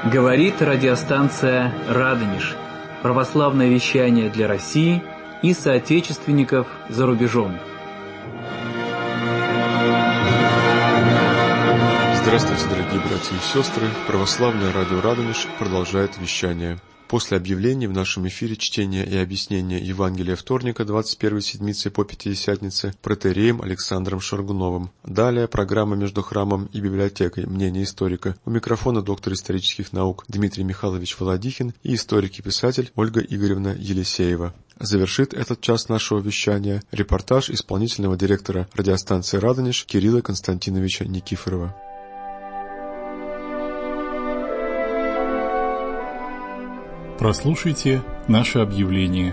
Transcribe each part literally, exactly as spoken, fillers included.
Говорит радиостанция «Радонеж». Православное вещание для России и соотечественников за рубежом. Здравствуйте, дорогие братья и сестры! Православное радио «Радонеж» продолжает вещание. После объявлений в нашем эфире чтения и объяснения Евангелия вторника двадцать первой седмицы по Пятидесятнице протоиереем Александром Шаргуновым. Далее программа «Между храмом и библиотекой. Мнение историка». У микрофона доктор исторических наук Дмитрий Михайлович Володихин и историк и писатель Ольга Игоревна Елисеева. Завершит этот час нашего вещания репортаж исполнительного директора радиостанции «Радонеж» Кирилла Константиновича Никифорова. Прослушайте наше объявление.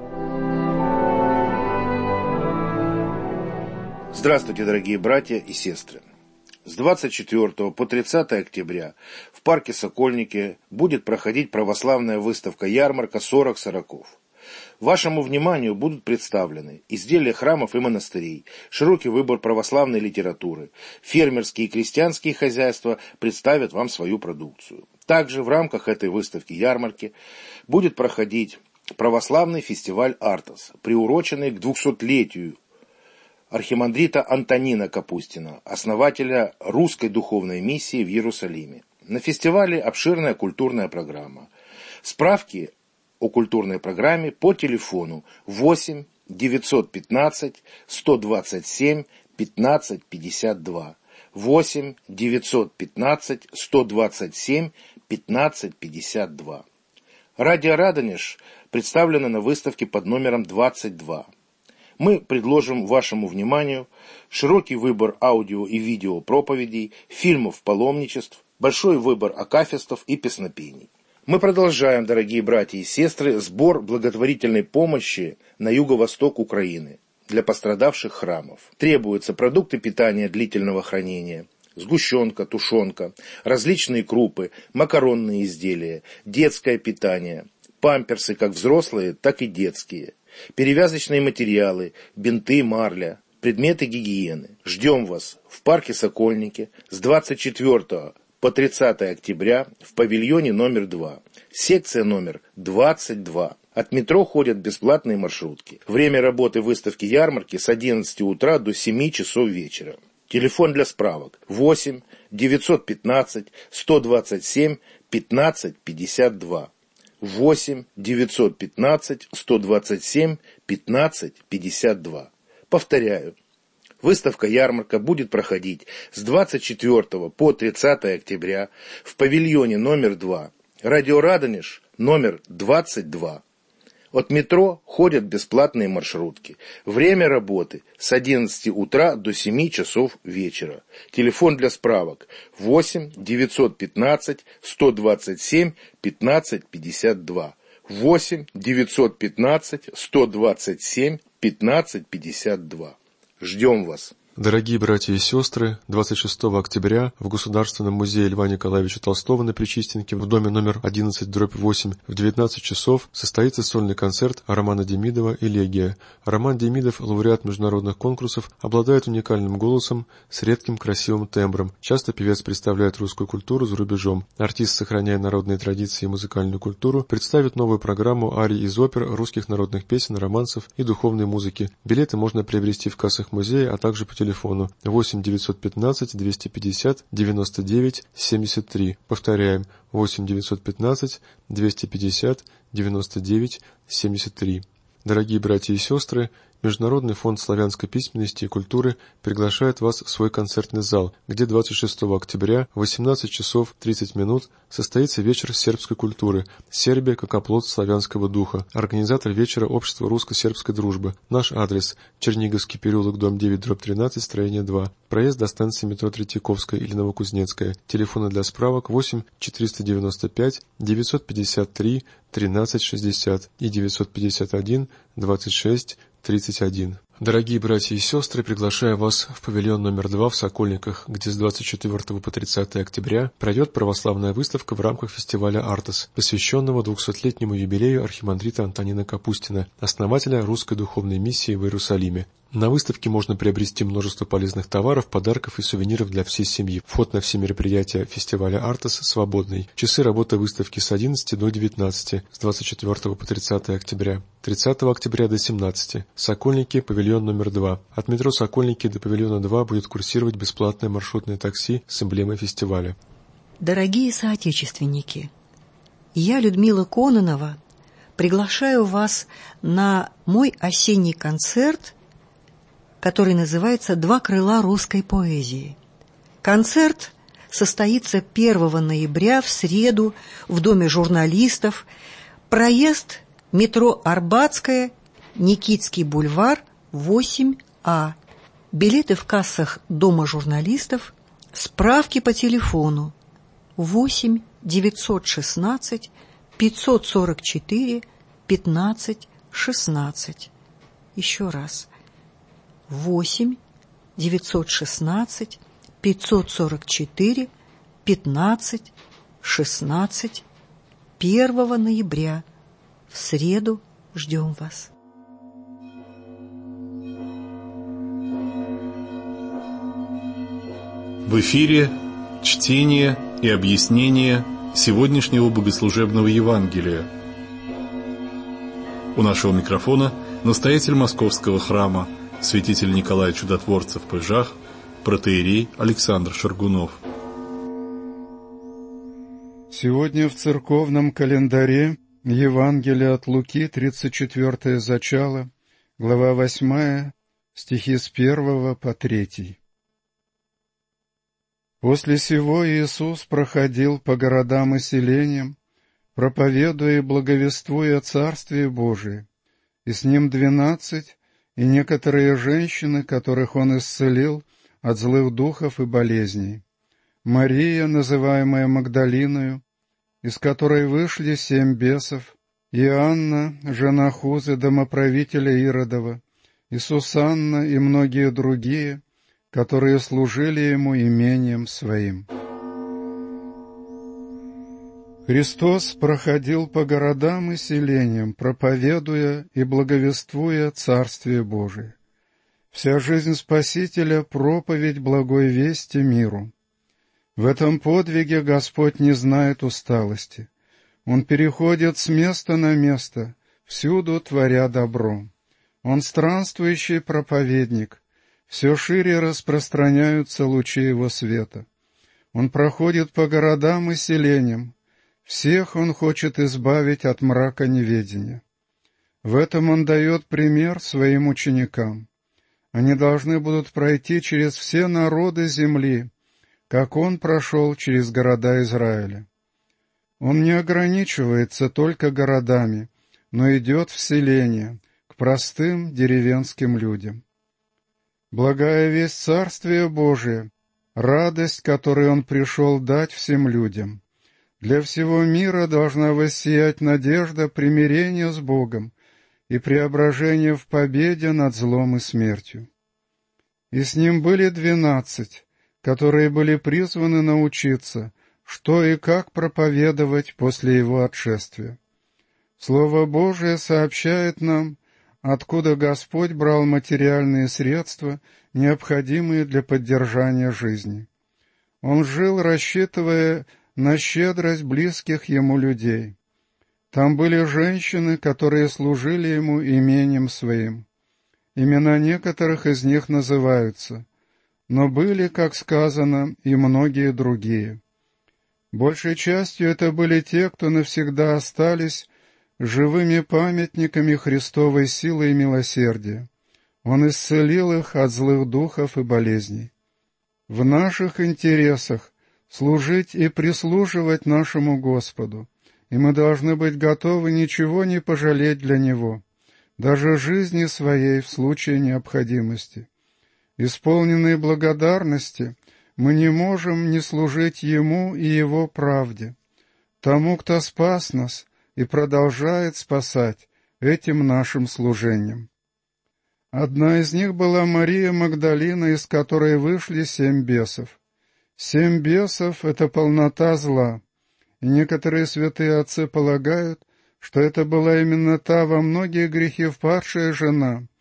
Здравствуйте, дорогие братья и сестры! С двадцать четвёртого по тридцатое октября в парке Сокольники будет проходить православная выставка-ярмарка «сорок сороков». Вашему вниманию будут представлены изделия храмов и монастырей, широкий выбор православной литературы, фермерские и крестьянские хозяйства представят вам свою продукцию. Также в рамках этой выставки-ярмарки будет проходить православный фестиваль «Артос», приуроченный к двухсотлетию архимандрита Антонина Капустина, основателя русской духовной миссии в Иерусалиме. На фестивале обширная культурная программа. Справки о культурной программе по телефону восемь девятьсот пятнадцать сто двадцать семь пятнадцать пятьдесят два. восемь девятьсот пятнадцать сто двадцать семь пятнадцать пятьдесят два. Радио «Радонеж» представлено на выставке под номером двадцать два. Мы предложим вашему вниманию широкий выбор аудио и видео проповедей, фильмов паломничеств, большой выбор акафистов и песнопений. Мы продолжаем, дорогие братья и сестры, сбор благотворительной помощи на юго-восток Украины для пострадавших храмов. Требуются продукты питания длительного хранения, сгущенка, тушенка, различные крупы, макаронные изделия, детское питание, памперсы как взрослые, так и детские, перевязочные материалы, бинты, марля, предметы гигиены. Ждем вас в парке Сокольники с двадцать четвёртого по тридцатое октября в павильоне номер два, секция номер двадцать два. От метро ходят бесплатные маршрутки. Время работы выставки-ярмарки с одиннадцати утра до семи часов вечера. Телефон для справок восемь девятьсот пятнадцать сто двадцать семь пятнадцать пятьдесят два. восемь девятьсот пятнадцать сто двадцать семь пятнадцать пятьдесят два. Повторяю. Выставка-ярмарка будет проходить с двадцать четвёртого по тридцатое октября в павильоне номер два. Радио «Радонеж» номер двадцать два. От метро ходят бесплатные маршрутки. Время работы с одиннадцати утра до семи часов вечера. Телефон для справок восемь девятьсот пятнадцать сто двадцать семь пятнадцать пятьдесят два. восемь девятьсот пятнадцать сто двадцать семь пятнадцать пятьдесят два. Ждем вас. Дорогие братья и сестры, двадцать шестого октября в Государственном музее Льва Николаевича Толстого на Пречистенке в доме номер одиннадцать дробь восемь в девятнадцать часов состоится сольный концерт Романа Демидова «Элегия». Роман Демидов, лауреат международных конкурсов, обладает уникальным голосом с редким красивым тембром. Часто певец представляет русскую культуру за рубежом. Артист, сохраняя народные традиции и музыкальную культуру, представит новую программу арий из опер, русских народных песен, романсов и духовной музыки. Билеты можно приобрести в кассах музея, а также по телефону восемь девятьсот пятнадцать двести пятьдесят девяносто девять семьдесят три. Повторяем, восемь девятьсот пятнадцать двести пятьдесят девяносто девять семьдесят три. Дорогие братья и сестры, Международный фонд славянской письменности и культуры приглашает вас в свой концертный зал, где двадцать шестого октября в восемнадцать часов тридцать минут состоится вечер сербской культуры «Сербия как оплот славянского духа». Организатор вечера — Общество русско-сербской дружбы. Наш адрес — Черниговский переулок, дом девять, дробь тринадцать, строение два. Проезд до станции метро Третьяковская или Новокузнецкая. Телефоны для справок восемь четыреста девяносто пять девятьсот пятьдесят три тринадцать шестьдесят и девятьсот пятьдесят один двадцать шесть тридцать один. Дорогие братья и сестры, приглашаю вас в павильон номер два в Сокольниках, где с двадцать четвёртого по тридцатое октября пройдет православная выставка в рамках фестиваля «Артос», посвященного двухсотлетнему юбилею архимандрита Антонина Капустина, основателя русской духовной миссии в Иерусалиме. На выставке можно приобрести множество полезных товаров, подарков и сувениров для всей семьи. Вход на все мероприятия фестиваля «Артес» свободный. Часы работы выставки с одиннадцати до девятнадцати, с двадцать четвёртого по тридцатое октября. тридцатого октября до семнадцати. Сокольники, павильон номер два. От метро Сокольники до павильона два будет курсировать бесплатное маршрутное такси с эмблемой фестиваля. Дорогие соотечественники, я, Людмила Кононова, приглашаю вас на мой осенний концерт, который называется «Два крыла русской поэзии». Концерт состоится первого ноября в среду в Доме журналистов. Проезд метро Арбатская, Никитский бульвар, восемь А. Билеты в кассах Дома журналистов. Справки по телефону восемь девятьсот шестнадцать пятьсот сорок четыре пятнадцать шестнадцать. Еще раз. восемь девятьсот шестнадцать пятьсот сорок четыре пятнадцать шестнадцать. первого ноября в среду ждем вас. В эфире чтение и объяснение сегодняшнего богослужебного Евангелия. У нашего микрофона настоятель Московского храма, святитель Николай Чудотворцев Пыжах, протоиерей Александр Шаргунов. Сегодня в церковном календаре Евангелие от Луки, тридцать четвёртое зачало, глава восьмая, стихи с первого по третий. После сего Иисус проходил по городам и селениям, проповедуя и благовествуя о Царствии Божие, и с ним двенадцать, и некоторые женщины, которых он исцелил от злых духов и болезней. Мария, называемая Магдалиною, из которой вышли семь бесов, и Анна, жена Хузы, домоправителя Иродова, и Сусанна, и многие другие, которые служили ему имением своим. Христос проходил по городам и селениям, проповедуя и благовествуя Царствие Божие. Вся жизнь Спасителя — проповедь благой вести миру. В этом подвиге Господь не знает усталости. Он переходит с места на место, всюду творя добро. Он странствующий проповедник. Все шире распространяются лучи его света. Он проходит по городам и селениям. Всех он хочет избавить от мрака неведения. В этом он дает пример своим ученикам. Они должны будут пройти через все народы земли, как он прошел через города Израиля. Он не ограничивается только городами, но идет в селения, к простым деревенским людям. Благая весть Царствия Божия, радость, которую он пришел дать всем людям. Для всего мира должна воссиять надежда примирения с Богом и преображения в победе над злом и смертью. И с ним были двенадцать, которые были призваны научиться, что и как проповедовать после его отшествия. Слово Божие сообщает нам, откуда Господь брал материальные средства, необходимые для поддержания жизни. Он жил, рассчитывая на щедрость близких ему людей. Там были женщины, которые служили ему имением своим. Имена некоторых из них называются, но были, как сказано, и многие другие. Большей частью это были те, кто навсегда остались живыми памятниками Христовой силы и милосердия. Он исцелил их от злых духов и болезней. В наших интересах служить и прислуживать нашему Господу, и мы должны быть готовы ничего не пожалеть для Него, даже жизни своей в случае необходимости. Исполненные благодарности, мы не можем не служить Ему и Его правде, тому, кто спас нас и продолжает спасать этим нашим служением. Одна из них была Мария Магдалина, из которой вышли семь бесов. Семь бесов — это полнота зла, и некоторые святые отцы полагают, что это была именно та во многие грехи впадшая жена,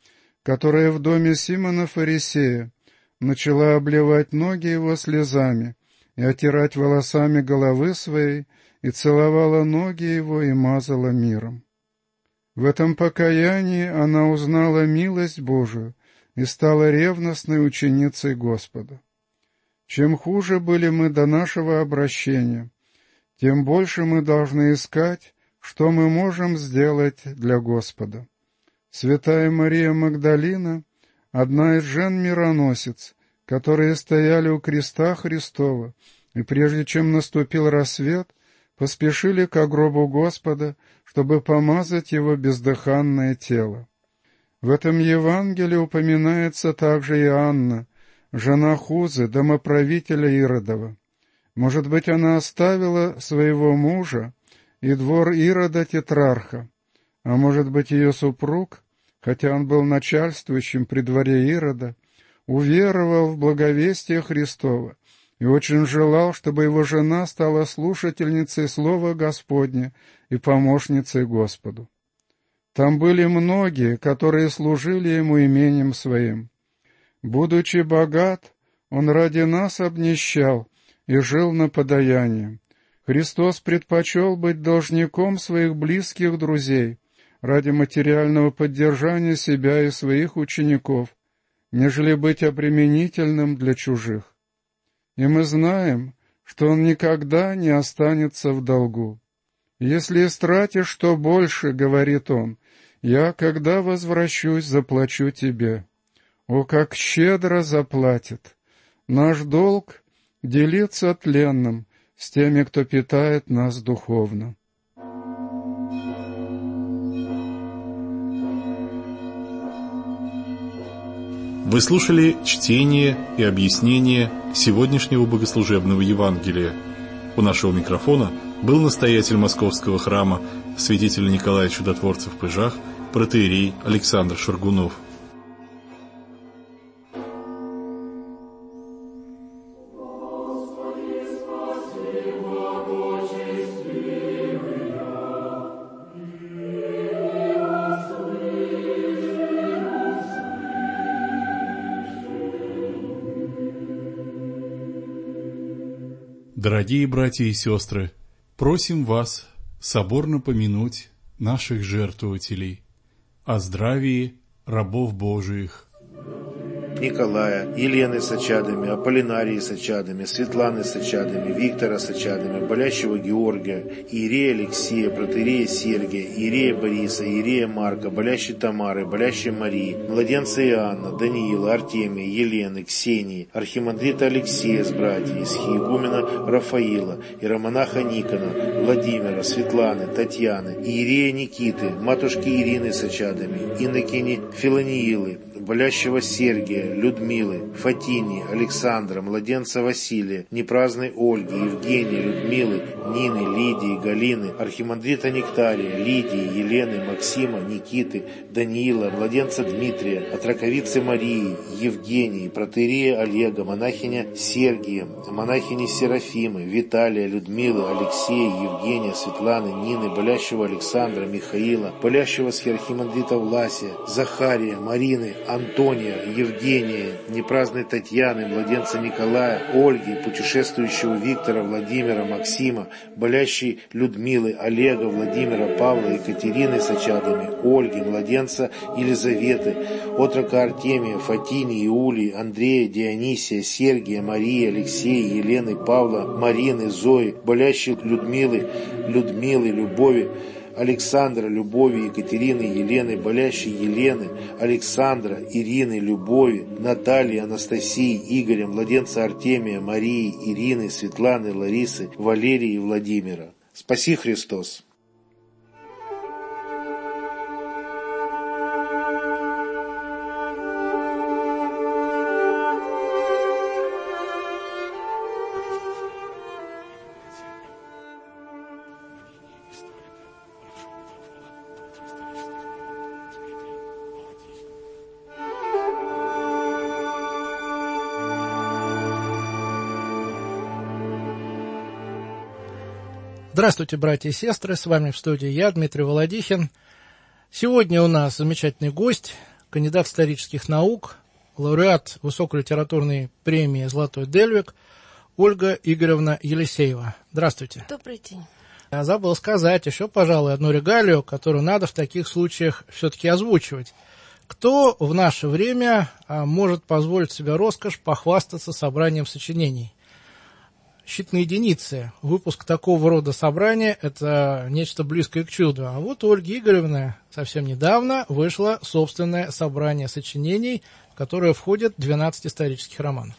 которая в доме Симона Фарисея начала обливать ноги его слезами и отирать волосами головы своей, и целовала ноги его и мазала миром. В этом покаянии она узнала милость Божию и стала ревностной ученицей Господа. Чем хуже были мы до нашего обращения, тем больше мы должны искать, что мы можем сделать для Господа. Святая Мария Магдалина, одна из жен-мироносец, которые стояли у креста Христова, и прежде чем наступил рассвет, поспешили к гробу Господа, чтобы помазать его бездыханное тело. В этом Евангелии упоминается также и Анна, жена Хузы, домоправителя Иродова. Может быть, она оставила своего мужа и двор Ирода Тетрарха, а может быть, ее супруг, хотя он был начальствующим при дворе Ирода, уверовал в благовестие Христова и очень желал, чтобы его жена стала слушательницей Слова Господня и помощницей Господу. Там были многие, которые служили ему имением своим. Будучи богат, он ради нас обнищал и жил на подаяние. Христос предпочел быть должником своих близких друзей ради материального поддержания себя и своих учеников, нежели быть обременительным для чужих. И мы знаем, что он никогда не останется в долгу. «Если истратишь что больше, — говорит он, — я, когда возвращусь, заплачу тебе». О, как щедро заплатит! Наш долг — делиться тленным с теми, кто питает нас духовно. Вы слушали чтение и объяснение сегодняшнего богослужебного Евангелия. У нашего микрофона был настоятель Московского храма святитель Николай Чудотворца в Пыжах, протоиерей Александр Шаргунов. Дорогие братья и сестры, просим вас соборно помянуть наших жертвователей, о здравии рабов Божиих. Николая, Елены с очадами, Аполлинарии с очадами, Светланы с очадами, Виктора с очадами, болящего Георгия, Иерея Алексея, протоиерея Сергия, Иерея Бориса, Иерея Марка, болящей Тамары, болящей Марии, младенца Иоанна, Даниила, Артемия, Елены, Ксении, архимандрита Алексея с братьями, схиегумена Рафаила, иеромонаха Никона, Владимира, Светланы, Татьяны, Иерея Никиты, матушки Ирины с очадами, инокини Филониилы, болящего Сергия, Людмилы, Фатинии, Александра, младенца Василия, непраздной Ольги, Евгения, Людмилы, Нины, Лидии, Галины, архимандрита Нектария, Лидии, Елены, Максима, Никиты, Даниила, младенца Дмитрия, отраковицы Марии, Евгении, протоиерея Олега, монахиня Сергия, монахини Серафимы, Виталия, Людмилы, Алексея, Евгения, Светланы, Нины, болящего Александра, Михаила, болящего архимандрита Власия, Захария, Марины, Антония, Евгения, непраздной Татьяны, младенца Николая, Ольги, путешествующего Виктора, Владимира, Максима, болящей Людмилы, Олега, Владимира, Павла, Екатерины с очадами, Ольги, младенца Елизаветы, отрока Артемия, Фатинии, Иулии, Андрея, Дионисия, Сергия, Марии, Алексея, Елены, Павла, Марины, Зои, болящей Людмилы, Людмилы, Любови, Александра, Любови, Екатерины, Елены, болящей Елены, Александра, Ирины, Любови, Натальи, Анастасии, Игоря, младенца Артемия, Марии, Ирины, Светланы, Ларисы, Валерии и Владимира. Спаси Христос! Здравствуйте, братья и сестры, с вами в студии я, Дмитрий Володихин. Сегодня у нас замечательный гость, кандидат исторических наук, лауреат высокой литературной премии «Золотой Дельвик» Ольга Игоревна Елисеева. Здравствуйте. Добрый день. Я забыл сказать еще, пожалуй, одну регалию, которую надо в таких случаях все-таки озвучивать. Кто в наше время может позволить себе роскошь похвастаться собранием сочинений? Считанные единицы. Выпуск такого рода собрания – это нечто близкое к чуду. А вот у Ольги Игоревны совсем недавно вышло собственное собрание сочинений, в которое входит двенадцать исторических романов.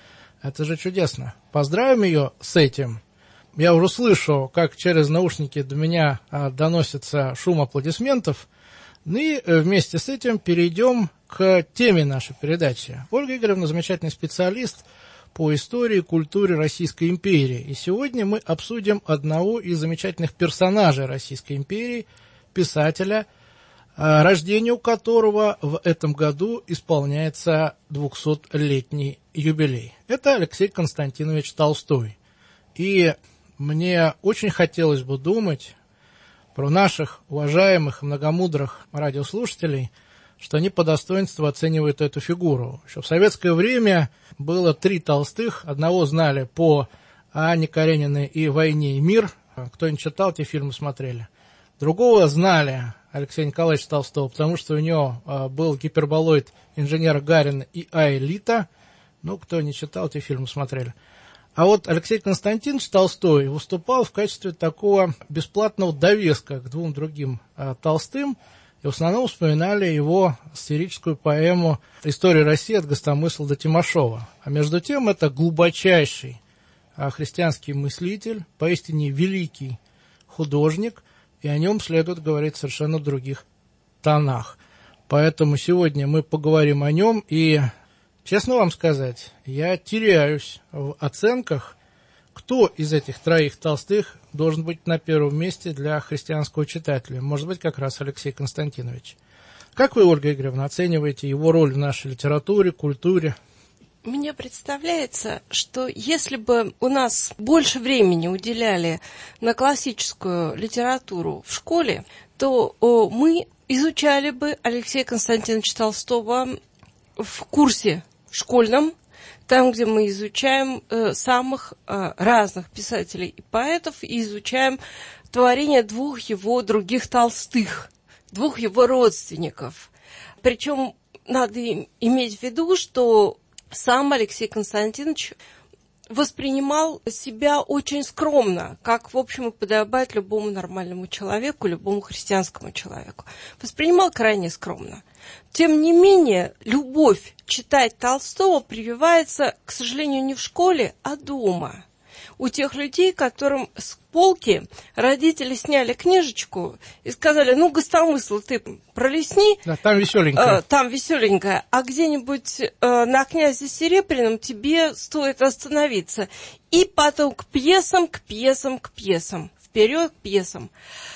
Это же чудесно. Поздравим ее с этим. Я уже слышу, как через наушники до меня доносится шум аплодисментов. Ну и вместе с этим перейдем к теме нашей передачи. Ольга Игоревна замечательный специалист по истории и культуре Российской империи. И сегодня мы обсудим одного из замечательных персонажей Российской империи, писателя, рождению которого в этом году исполняется двухсотлетний юбилей. Это Алексей Константинович Толстой. И мне очень хотелось бы думать про наших уважаемых и многомудрых радиослушателей, что они по достоинству оценивают эту фигуру. Еще в советское время было три Толстых. Одного знали по Анне Карениной и «Войне и мир». Кто не читал, те фильмы смотрели. Другого знали Алексея Николаевича Толстого, потому что у него был гиперболоид инженера Гарина и Аэлита. Ну, кто не читал, те фильмы смотрели. А вот Алексей Константинович Толстой выступал в качестве такого бесплатного довеска к двум другим а, Толстым, и в основном вспоминали его сатирическую поэму «История России от Гостомысла до Тимошова». А между тем это глубочайший а, христианский мыслитель, поистине великий художник, и о нем следует говорить в совершенно других тонах. Поэтому сегодня мы поговорим о нем, и честно вам сказать, я теряюсь в оценках, кто из этих троих Толстых должен быть на первом месте для христианского читателя. Может быть, как раз Алексей Константинович. Как вы, Ольга Игоревна, оцениваете его роль в нашей литературе, культуре? Мне представляется, что если бы у нас больше времени уделяли на классическую литературу в школе, то о, мы изучали бы Алексея Константиновича Толстого в курсе школьном, там, где мы изучаем э, самых э, разных писателей и поэтов, и изучаем творения двух его других Толстых, двух его родственников. Причем надо иметь в виду, что сам Алексей Константинович воспринимал себя очень скромно, как, в общем, и подобает любому нормальному человеку, любому христианскому человеку. Воспринимал крайне скромно. Тем не менее, любовь читать Толстого прививается, к сожалению, не в школе, а дома. У тех людей, которым с полки родители сняли книжечку и сказали: ну, Гостомысл ты пролистни. Да, там веселенькая. Э, там веселенькая. А где-нибудь э, на князе Серебряном тебе стоит остановиться. И потом к пьесам, к пьесам, к пьесам. Вперед к пьесам.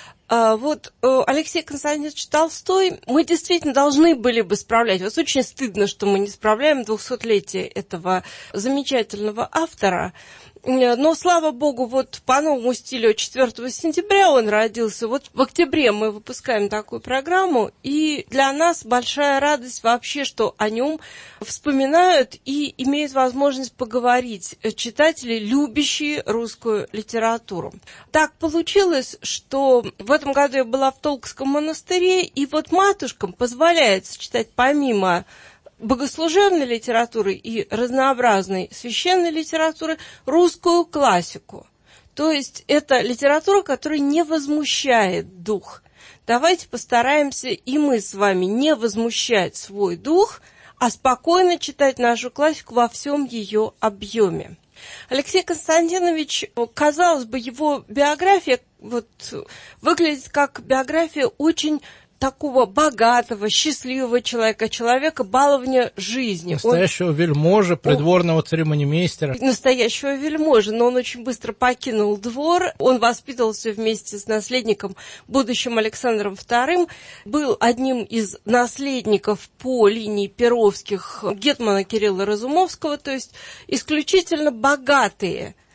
А, вот э, Алексей Константинович Толстой мы действительно должны были бы справлять. Вот очень стыдно, что мы не справляем двухсотлетие этого замечательного автора. Но, слава богу, вот по новому стилю четвёртого сентября он родился. Вот в октябре мы выпускаем такую программу, и для нас большая радость вообще, что о нем вспоминают и имеют возможность поговорить читатели, любящие русскую литературу. Так получилось, что в этом году я была в Толкском монастыре, и вот матушкам позволяется читать помимо богослужебной литературы и разнообразной священной литературы русскую классику. То есть это литература, которая не возмущает дух. Давайте постараемся и мы с вами не возмущать свой дух, а спокойно читать нашу классику во всем ее объеме. Алексей Константинович, казалось бы, его биография вот, выглядит как биография очень такого богатого, счастливого человека, человека баловня жизни. Настоящего он, вельможи, придворного церемонимейстера. Настоящего вельможи, но он очень быстро покинул двор. Он воспитывался вместе с наследником, будущим Александром вторым. Был одним из наследников по линии Перовских гетмана Кирилла Разумовского, то есть исключительно богатые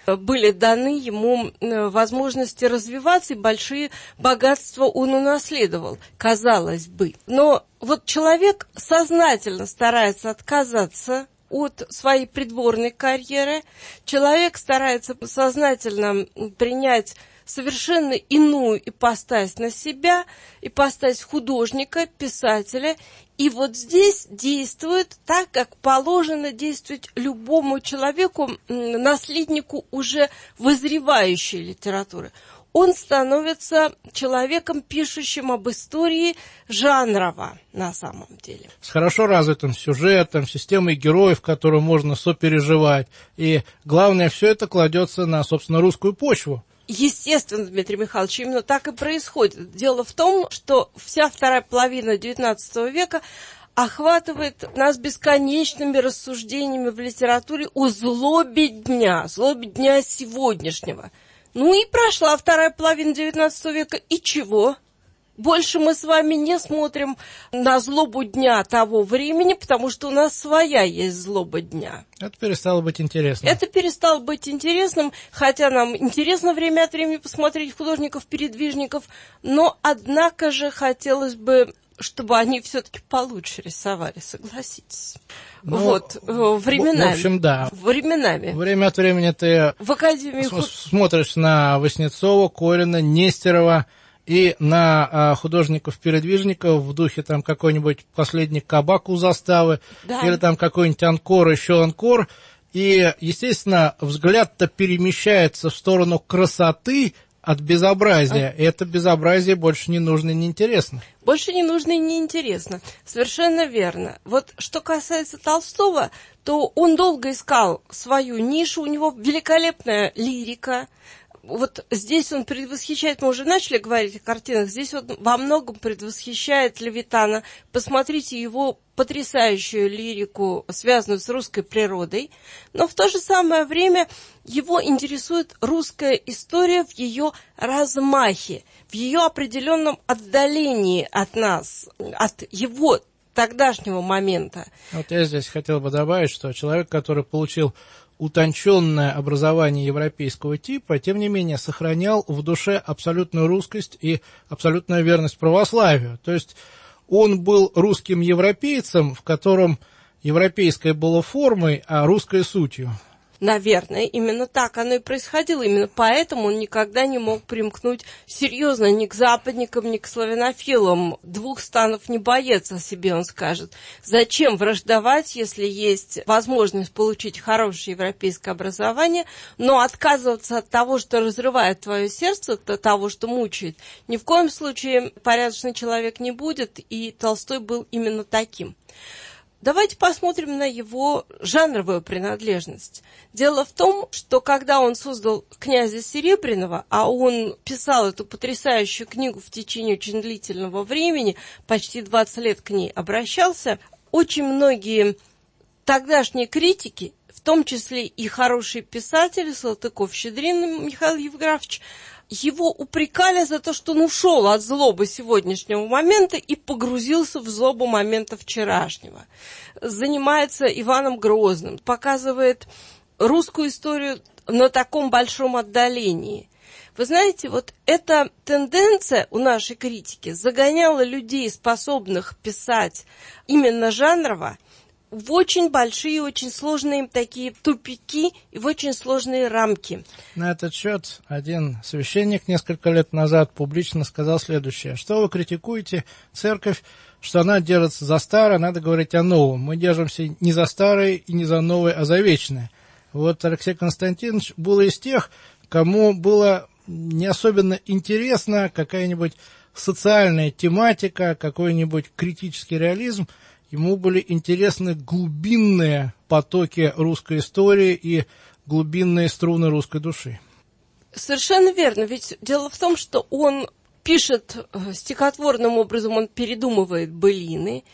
были даны ему возможности развиваться, и большие богатства он унаследовал, казалось бы. Но вот человек сознательно старается отказаться от своей придворной карьеры, человек старается сознательно принять совершенно иную ипостась на себя, ипостась художника, писателя. И вот здесь действует так, как положено действовать любому человеку, наследнику уже вызревающей литературы. Он становится человеком, пишущим об истории жанрово на самом деле. С хорошо развитым сюжетом, системой героев, которую можно сопереживать. И главное, все это кладется на, собственно, русскую почву. Естественно, Дмитрий Михайлович, именно так и происходит. Дело в том, что вся вторая половина девятнадцатого века охватывает нас бесконечными рассуждениями в литературе о злобе дня, злобе дня сегодняшнего. Ну и прошла вторая половина девятнадцатого века, и чего? Больше мы с вами не смотрим на злобу дня того времени, потому что у нас своя есть злоба дня. Это перестало быть интересным. Это перестало быть интересным, хотя нам интересно время от времени посмотреть художников-передвижников, но, однако же, хотелось бы, чтобы они все-таки получше рисовали, согласитесь. Ну, вот, временами. В общем, да. Временами. Время от времени ты в Академии с- смотришь на Васнецова, Корина, Нестерова, и на а, художников-передвижников в духе там какой-нибудь «Последний кабак у заставы», да, или там какой-нибудь «Анкор», еще «Анкор», и, естественно, взгляд-то перемещается в сторону красоты от безобразия, а... и это безобразие больше не нужно и не интересно. Больше не нужно и не интересно. Совершенно верно. Вот что касается Толстого, то он долго искал свою нишу, у него великолепная лирика. Вот здесь он предвосхищает, мы уже начали говорить о картинах, здесь он во многом предвосхищает Левитана. Посмотрите его потрясающую лирику, связанную с русской природой, но в то же самое время его интересует русская история в ее размахе, в ее определенном отдалении от нас, от его тогдашнего момента. Вот я здесь хотел бы добавить, что человек, который получил утонченное образование европейского типа, тем не менее сохранял в душе абсолютную русскость и абсолютную верность православию. То есть он был русским европейцем, в котором европейское было формой, а русское сутью. Наверное, именно так оно и происходило. Именно поэтому он никогда не мог примкнуть серьезно ни к западникам, ни к славянофилам. Двух станов не боец, о себе он скажет. Зачем враждовать, если есть возможность получить хорошее европейское образование, но отказываться от того, что разрывает твое сердце, от того, что мучает, ни в коем случае порядочный человек не будет, и Толстой был именно таким. Давайте посмотрим на его жанровую принадлежность. Дело в том, что когда он создал «Князя Серебряного», а он писал эту потрясающую книгу в течение очень длительного времени, почти двадцать лет к ней обращался, очень многие тогдашние критики, в том числе и хорошие писатели, Салтыков-Щедрин Михаил Евграфович, его упрекали за то, что он ушел от злобы сегодняшнего момента и погрузился в злобу момента вчерашнего. Занимается Иваном Грозным, показывает русскую историю на таком большом отдалении. Вы знаете, вот эта тенденция у нашей критики загоняла людей, способных писать именно жанрово, в очень большие, очень сложные такие тупики и в очень сложные рамки. На этот счет один священник несколько лет назад публично сказал следующее: что вы критикуете церковь, что она держится за старое, надо говорить о новом. Мы держимся не за старое и не за новое, а за вечное. Вот Алексей Константинович был из тех, кому было не особенно интересна какая-нибудь социальная тематика, какой-нибудь критический реализм. Ему были интересны глубинные потоки русской истории и глубинные струны русской души. Совершенно верно. Ведь дело в том, что он пишет стихотворным образом, он передумывает былины,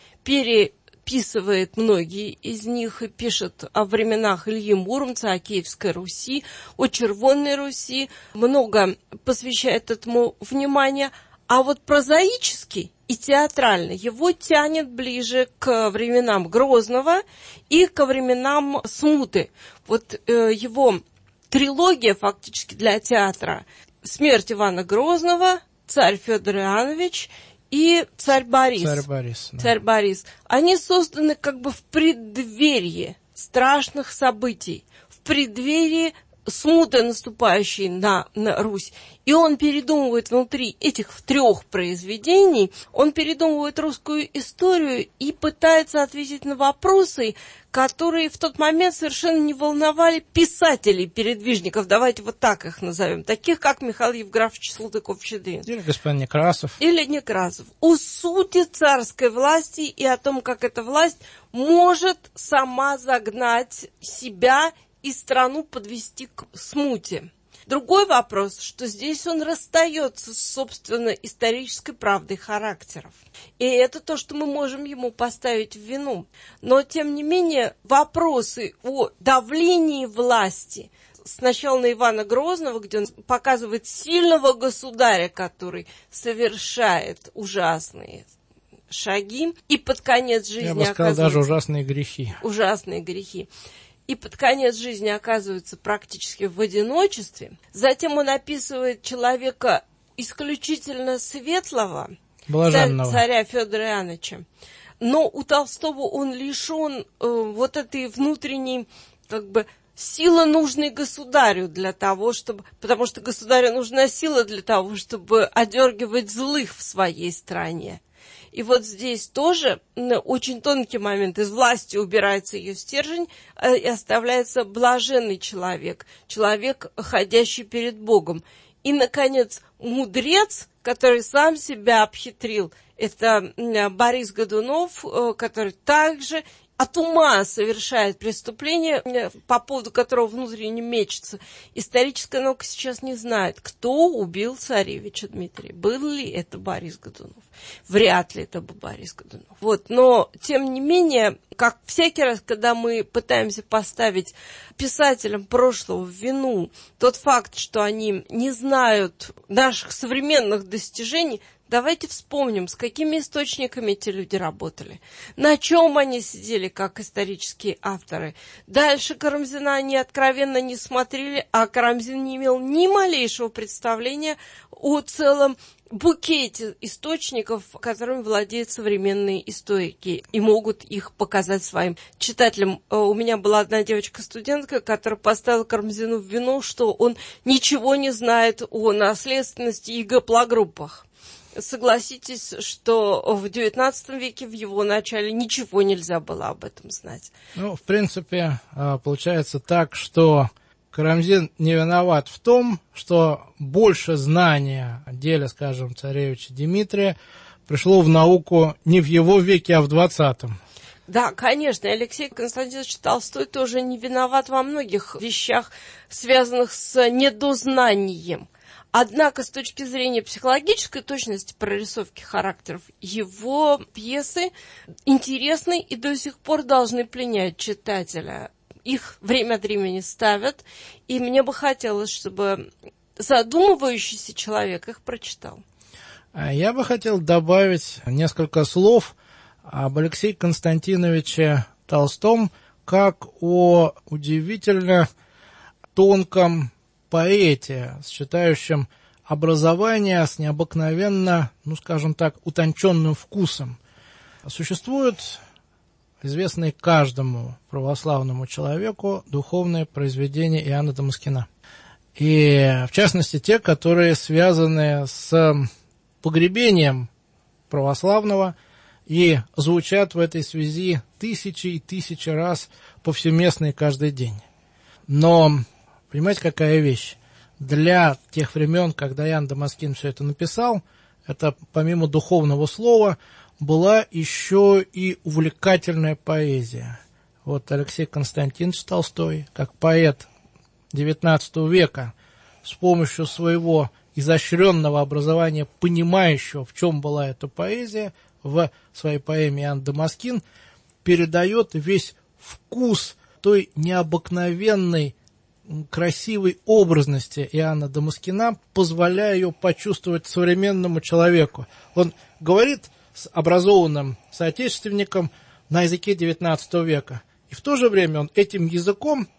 переписывает многие из них и пишет о временах Ильи Муромца, о Киевской Руси, о Червонной Руси, много посвящает этому внимания. А вот прозаически и театрально его тянет ближе к временам Грозного и ко временам Смуты. Вот э, его трилогия фактически для театра. «Смерть Ивана Грозного», «Царь Федор Иоаннович» и «Царь Борис». Царь Борис. Да. Царь Борис. Они созданы как бы в преддверии страшных событий, в преддверии смуты, наступающей на, на Русь. И он передумывает внутри этих трех произведений, он передумывает русскую историю и пытается ответить на вопросы, которые в тот момент совершенно не волновали писателей-передвижников, давайте вот так их назовем, таких как Михаил Евграфович Салтыков-Щедрин. Или господин Некрасов. Или Некрасов. О сути царской власти и о том, как эта власть может сама загнать себя и страну подвести к смуте. Другой вопрос, что здесь он расстается с, собственно, исторической правдой характеров. И это то, что мы можем ему поставить в вину. Но, тем не менее, вопросы о давлении власти, сначала на Ивана Грозного, где он показывает сильного государя, который совершает ужасные шаги, и под конец жизни Я бы сказал, даже ужасные грехи. Ужасные грехи. И под конец жизни оказывается практически в одиночестве. Затем он описывает человека исключительно светлого, блаженного, царя Федора Иоанновича. Но у Толстого он лишен э, вот этой внутренней, как бы, силы, нужной государю для того, чтобы... Потому что государю нужна сила для того, чтобы одергивать злых в своей стране. И вот здесь тоже очень тонкий момент. Из власти убирается ее стержень, и оставляется блаженный человек, человек, ходящий перед Богом. И, наконец, мудрец, который сам себя обхитрил, это Борис Годунов, который также от ума совершает преступление, по поводу которого внутренне мечется. Историческая наука сейчас не знает, кто убил царевича Дмитрия. Был ли это Борис Годунов? Вряд ли это был Борис Годунов. Вот. Но, тем не менее, как всякий раз, когда мы пытаемся поставить писателям прошлого в вину тот факт, что они не знают наших современных достижений, давайте вспомним, с какими источниками эти люди работали, на чем они сидели как исторические авторы. Дальше Карамзина они откровенно не смотрели, а Карамзин не имел ни малейшего представления о целом букете источников, которыми владеют современные историки и могут их показать своим читателям. У меня была одна девочка-студентка, которая поставила Карамзину в вину, что он ничего не знает о наследственности и гаплогруппах. Согласитесь, что в девятнадцатом веке, в его начале, ничего нельзя было об этом знать. Ну, в принципе, получается так, что Карамзин не виноват в том, что больше знания о деле, скажем, царевича Дмитрия пришло в науку не в его веке, а в двадцатом. Да, конечно, Алексей Константинович Толстой тоже не виноват во многих вещах, связанных с недознанием. Однако, с точки зрения психологической точности прорисовки характеров, его пьесы интересны и до сих пор должны пленять читателя. Их время от времени ставят, и мне бы хотелось, чтобы задумывающийся человек их прочитал. Я бы хотел добавить несколько слов об Алексее Константиновиче Толстом, как о удивительно тонком поэте, сочетающем образование с необыкновенно, ну скажем так, утонченным вкусом. Существует известные каждому православному человеку духовные произведения Иоанна Дамаскина. И, в частности, те, которые связаны с погребением православного и звучат в этой связи тысячи и тысячи раз повсеместно и каждый день. Но, понимаете, какая вещь? Для тех времен, когда Иоанн Дамаскин все это написал, это помимо духовного слова была еще и увлекательная поэзия. Вот Алексей Константинович Толстой, как поэт девятнадцатого века, с помощью своего изощренного образования, понимающего, в чем была эта поэзия, в своей поэме «Иоанн Дамаскин», передает весь вкус той необыкновенной, красивой образности Иоанна Дамаскина, позволяя ее почувствовать современному человеку. Он говорит с образованным соотечественником на языке девятнадцатого века. И в то же время он этим языком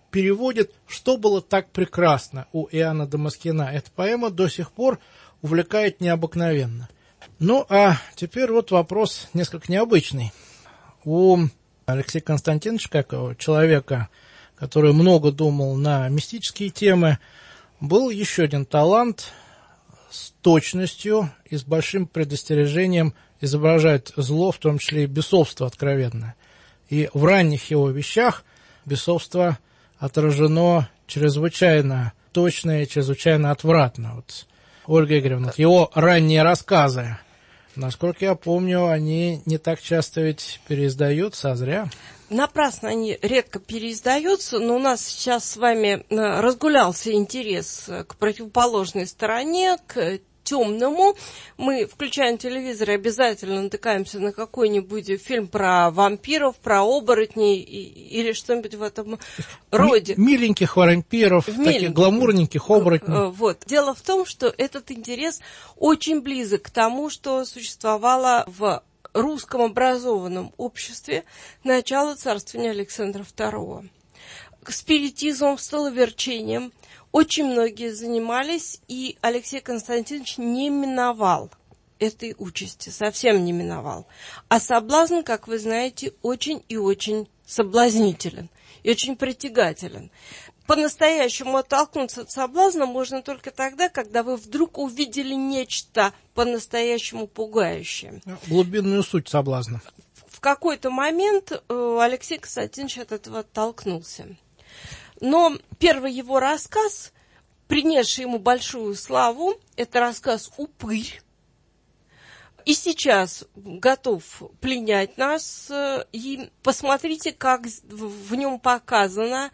переводит «Что было так прекрасно» у Иоанна Дамаскина. Эта поэма до сих пор увлекает необыкновенно. Ну, а теперь вот вопрос несколько необычный. У Алексея Константиновича, как у человека, который много думал на мистические темы, был еще один талант с точностью и с большим предостережением изображать зло, в том числе и бесовство откровенное. И в ранних его вещах бесовство отражено чрезвычайно точно и чрезвычайно отвратно. Вот, Ольга Игоревна, его ранние рассказы, насколько я помню, они не так часто ведь переиздаются, а зря. Напрасно они редко переиздаются, но у нас сейчас с вами разгулялся интерес к противоположной стороне, к темному. Мы включаем телевизор и обязательно натыкаемся на какой-нибудь фильм про вампиров, про оборотней и, или что-нибудь в этом роде. Миленьких вампиров, таких миленьких, гламурненьких оборотней. Вот. Дело в том, что этот интерес очень близок к тому, что существовало в русском образованном обществе начала царствования Александра второго. Спиритизмом, столоверчением очень многие занимались, и Алексей Константинович не миновал этой участи, совсем не миновал. А соблазн, как вы знаете, очень и очень соблазнителен и очень притягателен. По-настоящему оттолкнуться от соблазна можно только тогда, когда вы вдруг увидели нечто по-настоящему пугающее. Глубинную суть соблазна. В какой-то момент Алексей Константинович от этого оттолкнулся. Но первый его рассказ, принесший ему большую славу, это рассказ «Упырь». И сейчас готов пленять нас. И посмотрите, как в нем показана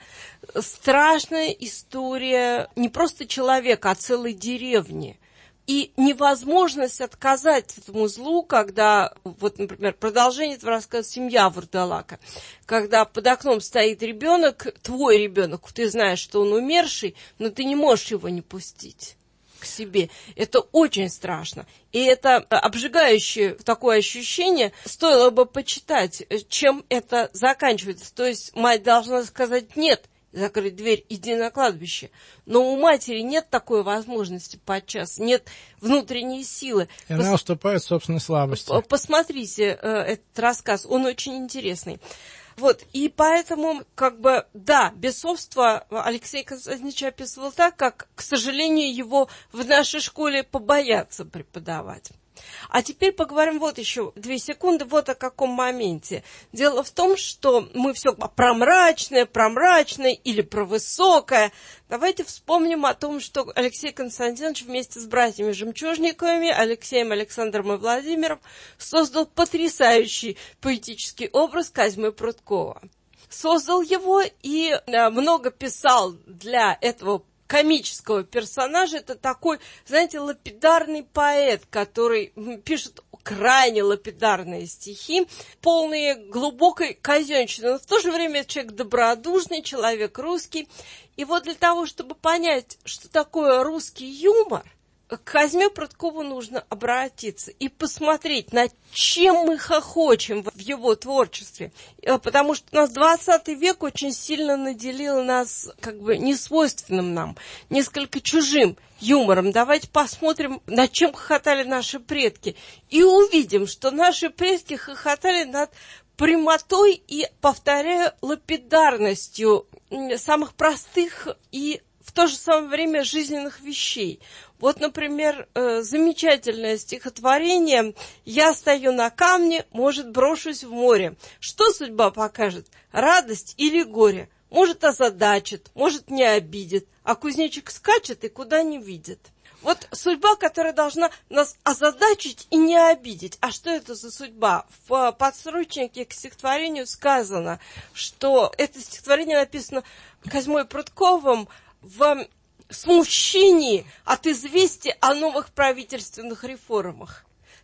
страшная история не просто человека, а целой деревни. И невозможность отказать этому злу, когда, вот, например, продолжение этого рассказа «Семья Вурдалака», когда под окном стоит ребенок, твой ребенок, ты знаешь, что он умерший, но ты не можешь его не пустить к себе. Это очень страшно. И это обжигающее такое ощущение. Стоило бы почитать, чем это заканчивается. То есть мать должна сказать «нет», закрыть дверь, иди на кладбище. Но у матери нет такой возможности подчас, нет внутренней силы. И она Пос... уступает собственной слабости. Посмотрите э, этот рассказ, он очень интересный. Вот, и поэтому, как бы, да, бесовство Алексей Константинович описывал так, как, к сожалению, его в нашей школе побоятся преподавать. А теперь поговорим вот еще две секунды, вот о каком моменте. Дело в том, что мы все про мрачное, про мрачное или про высокое. Давайте вспомним о том, что Алексей Константинович вместе с братьями Жемчужниковыми, Алексеем, Александром и Владимиром, создал потрясающий поэтический образ Козьмы Прудкова. Создал его и много писал для этого комического персонажа. Это такой, знаете, лапидарный поэт, который пишет крайне лапидарные стихи, полные глубокой казенщины, но в то же время человек добродушный, человек русский. И вот для того, чтобы понять, что такое русский юмор, к Козьме Прудкову нужно обратиться и посмотреть, над чем мы хохочем в его творчестве. Потому что у нас двадцатый век очень сильно наделил нас как бы несвойственным нам, несколько чужим юмором. Давайте посмотрим, над чем хохотали наши предки. И увидим, что наши предки хохотали над прямотой и, повторяю, лапидарностью самых простых и в то же самое время жизненных вещей. Вот, например, э, замечательное стихотворение «Я стою на камне, может, брошусь в море». Что судьба покажет, радость или горе? Может, озадачит, может, не обидит, а кузнечик скачет и куда не видит. Вот судьба, которая должна нас озадачить и не обидеть. А что это за судьба? В подстрочнике к стихотворению сказано, что это стихотворение написано Козьмой Прудковым в смущении от известия о новых правительственных реформах.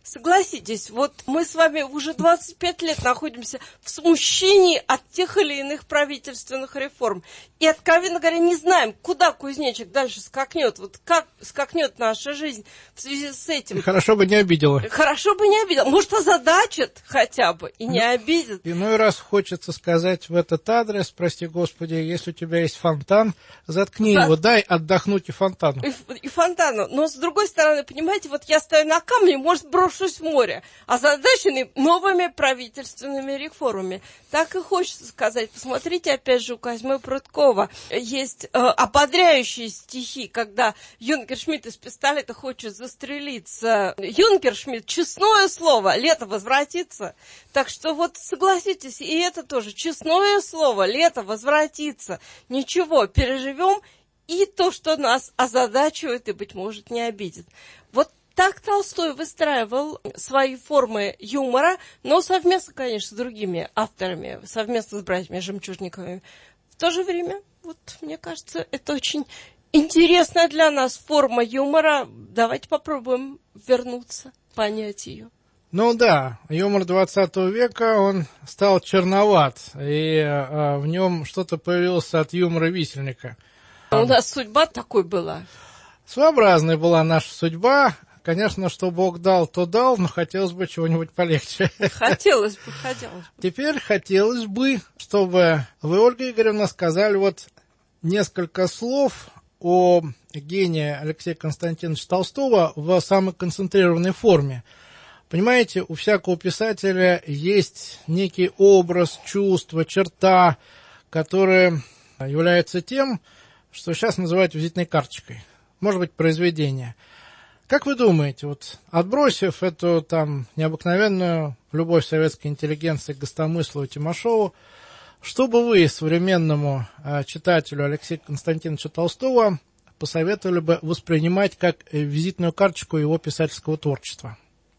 Согласитесь, вот мы с вами уже двадцать пять лет находимся в смущении от тех или иных правительственных реформ. И, откровенно говоря, не знаем, куда кузнечик дальше скакнет. Вот как скакнет наша жизнь в связи с этим. И хорошо бы не обидела. Хорошо бы не обидел. Может, озадачит хотя бы и не ну, обидит. Иной раз хочется сказать в этот адрес, прости господи, если у тебя есть фонтан, заткни За... его, дай отдохнуть и фонтану. И, и фонтану. Но, с другой стороны, понимаете, вот я стою на камне, может, брошусь в море, озадаченный новыми правительственными реформами. Так и хочется сказать. Посмотрите, опять же, у Козьмы Прудкова есть э, ободряющие стихи, когда Юнкершмидт из пистолета хочет застрелиться. Юнкершмидт, честное слово, лето возвратится. Так что вот согласитесь, и это тоже честное слово, лето возвратится. Ничего, переживем, и то, что нас озадачивает и, быть может, не обидит. Вот так Толстой выстраивал свои формы юмора, но совместно, конечно, с другими авторами, совместно с братьями Жемчужниковыми. В то же время, вот, мне кажется, это очень интересная для нас форма юмора. Давайте попробуем вернуться, понять ее. Ну да, юмор двадцатого века, он стал черноват, и а, в нем что-то появилось от юмора висельника. У нас судьба такой была. Своеобразная была наша судьба. Конечно, что Бог дал, то дал, но хотелось бы чего-нибудь полегче. Хотелось бы, хотелось бы. Теперь хотелось бы, чтобы вы, Ольга Игоревна, сказали вот несколько слов о гении Алексея Константиновича Толстого в самой концентрированной форме. Понимаете, у всякого писателя есть некий образ, чувство, черта, которые являются тем, что сейчас называют визитной карточкой. Может быть, произведение. Как вы думаете, вот отбросив эту там необыкновенную любовь советской интеллигенции к Гостомыслову и Тимошову, что бы вы современному э, читателю Алексея Константиновича Толстого посоветовали бы воспринимать как визитную карточку его писательского творчества?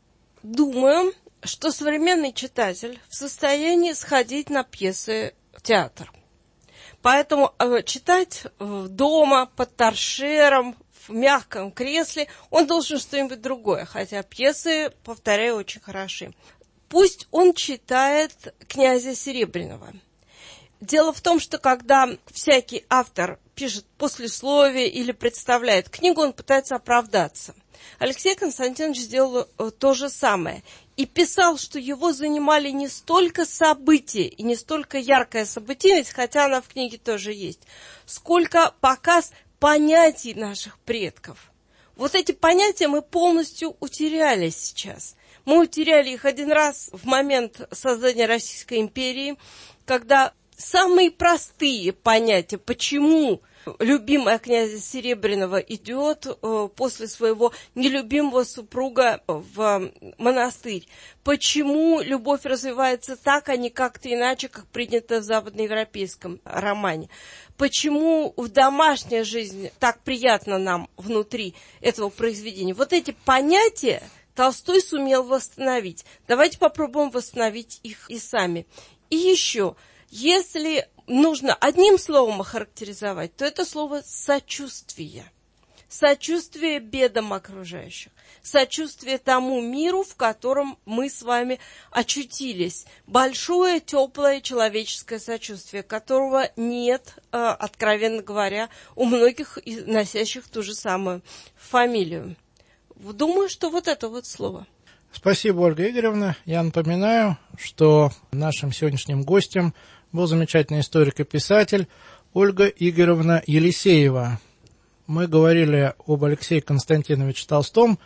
Думаю, что современный читатель в состоянии сходить на пьесы в театр. Поэтому э, читать э, дома, под торшером, в мягком кресле, он должен что-нибудь другое, хотя пьесы, повторяю, очень хороши. Пусть он читает князя Серебряного. Дело в том, что когда всякий автор пишет послесловие или представляет книгу, он пытается оправдаться. Алексей Константинович сделал то же самое. И писал, что его занимали не столько события и не столько яркая событийность, хотя она в книге тоже есть, сколько показ понятий наших предков. Вот эти понятия мы полностью утеряли сейчас. Мы утеряли их один раз в момент создания Российской империи, когда самые простые понятия, почему любимая князя Серебряного идет э, после своего нелюбимого супруга в монастырь. Почему любовь развивается так, а не как-то иначе, как принято в западноевропейском романе. Почему в домашняя жизнь так приятна нам внутри этого произведения. Вот эти понятия Толстой сумел восстановить. Давайте попробуем восстановить их и сами. И еще, если нужно одним словом охарактеризовать, то это слово «сочувствие». Сочувствие бедам окружающих. Сочувствие тому миру, в котором мы с вами очутились. Большое, теплое человеческое сочувствие, которого нет, откровенно говоря, у многих носящих ту же самую фамилию. Думаю, что вот это вот слово. Спасибо, Ольга Игоревна. Я напоминаю, что нашим сегодняшним гостем был замечательный историк и писатель Ольга Игоревна Елисеева. Мы говорили об Алексее Константиновиче Толстом.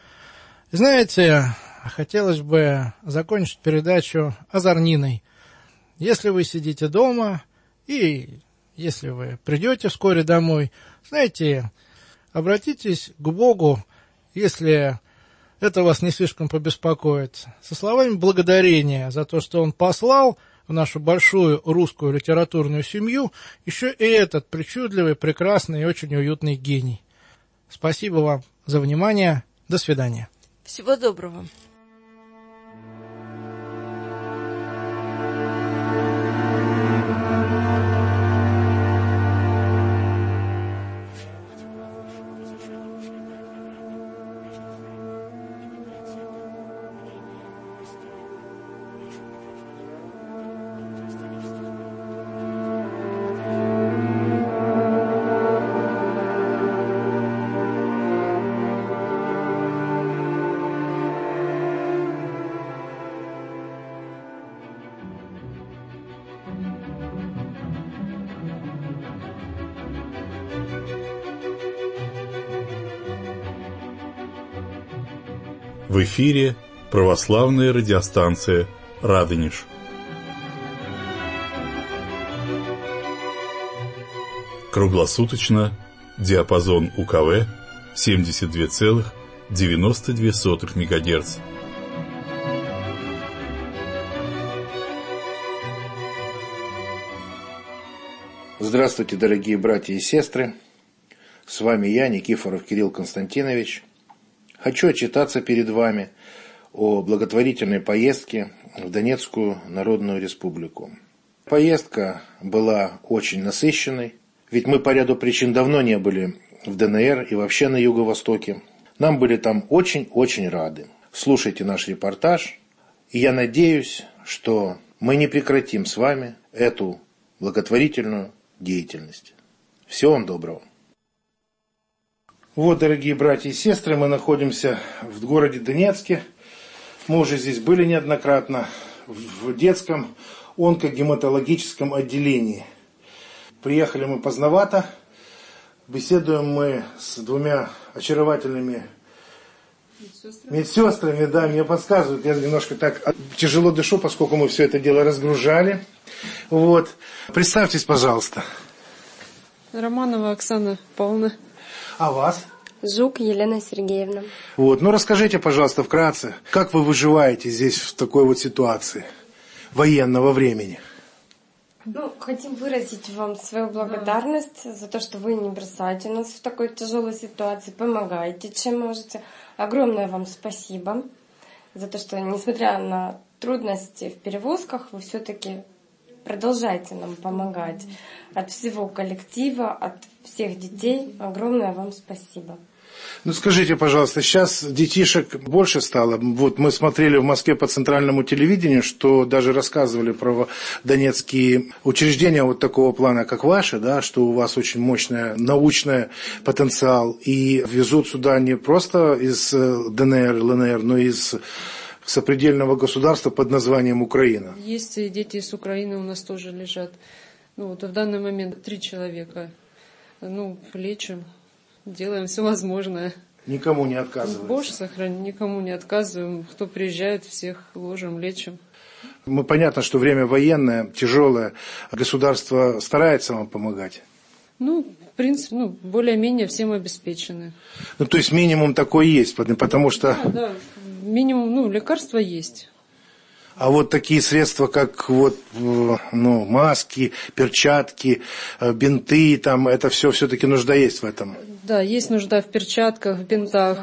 Знаете, хотелось бы закончить передачу озорниной. Если вы сидите дома и если вы придете вскоре домой, знаете, обратитесь к Богу, если это вас не слишком побеспокоит, со словами благодарения за то, что Он послал в нашу большую русскую литературную семью еще и этот причудливый, прекрасный и очень уютный гений. Спасибо вам за внимание. До свидания. Всего доброго. В эфире православная радиостанция «Радонеж». Круглосуточно диапазон У Ка В семьдесят два целых девяносто две сотых мегагерц. Здравствуйте, дорогие братья и сестры. С вами я, Никифоров Кирилл Константинович. Хочу отчитаться перед вами о благотворительной поездке в Донецкую Народную Республику. Поездка была очень насыщенной, ведь мы по ряду причин давно не были в Дэ Эн Эр и вообще на Юго-Востоке. Нам были там очень-очень рады. Слушайте наш репортаж, и я надеюсь, что мы не прекратим с вами эту благотворительную деятельность. Всего вам доброго. Вот, дорогие братья и сестры, мы находимся в городе Донецке. Мы уже здесь были неоднократно в детском онкогематологическом отделении. Приехали мы поздновато. Беседуем мы с двумя очаровательными медсестрами. медсестрами. Да, мне подсказывают, я немножко так тяжело дышу, поскольку мы все это дело разгружали. Вот. Представьтесь, пожалуйста. Романова Оксана Павловна. А вас? Жук Елена Сергеевна. Вот. Ну, расскажите, пожалуйста, вкратце, как вы выживаете здесь в такой вот ситуации военного времени? Ну, хотим выразить вам свою благодарность за то, что вы не бросаете нас в такой тяжелой ситуации, помогаете, чем можете. Огромное вам спасибо за то, что, несмотря на трудности в перевозках, вы все-таки продолжайте нам помогать. От всего коллектива, от всех детей огромное вам спасибо. Ну, скажите, пожалуйста, сейчас детишек больше стало. Вот мы смотрели в Москве по центральному телевидению, что даже рассказывали про донецкие учреждения вот такого плана, как ваши, да, что у вас очень мощный научный потенциал. И везут сюда не просто из Дэ Эн Эр, Эл Эн Эр, но и из сопредельного государства под названием Украина. Есть и дети из Украины у нас тоже лежат. Ну, вот в данный момент три человека. Ну, лечим. Делаем все возможное. Никому не отказываем. Боже сохрани, никому не отказываем. Кто приезжает, всех ложим, лечим. Мы понятно, что время военное, тяжелое. Государство старается вам помогать? Ну, в принципе, ну, более-менее всем обеспечены. Ну, то есть минимум такой есть, потому что... Да, да, минимум, ну, лекарства есть. А вот такие средства, как вот, ну, маски, перчатки, бинты, там, это все все-таки нужда есть в этом? Да, есть нужда в перчатках, в бинтах.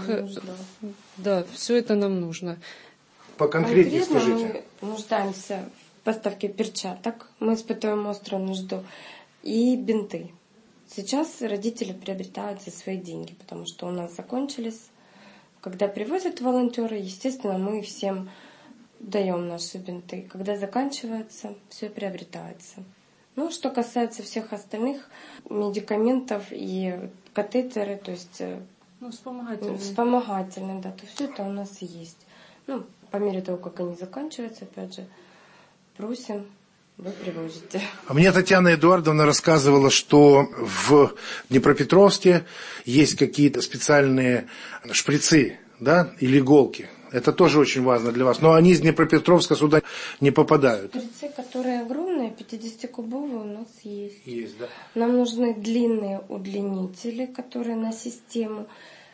Да, все это нам нужно. Поконкретнее Конкретно скажите. Мы нуждаемся в поставке перчаток, мы испытываем острую нужду, и бинты. Сейчас родители приобретают за свои деньги, потому что у нас закончились. Когда привозят волонтеры, естественно, мы всем даем наши бинты. Когда заканчивается, все приобретается. Ну, что касается всех остальных медикаментов и катетеры, то есть ну, вспомогательные. вспомогательные, да, то все это у нас есть. Ну, по мере того, как они заканчиваются, опять же, просим, вы привозите. А мне Татьяна Эдуардовна рассказывала, что в Днепропетровске есть какие-то специальные шприцы, да, или иголки. Это тоже очень важно для вас. Но они из Днепропетровска сюда не попадают. Шприцы, которые огромные, пятидесятикубовые, у нас есть. Есть, да. Нам нужны длинные удлинители, которые на систему,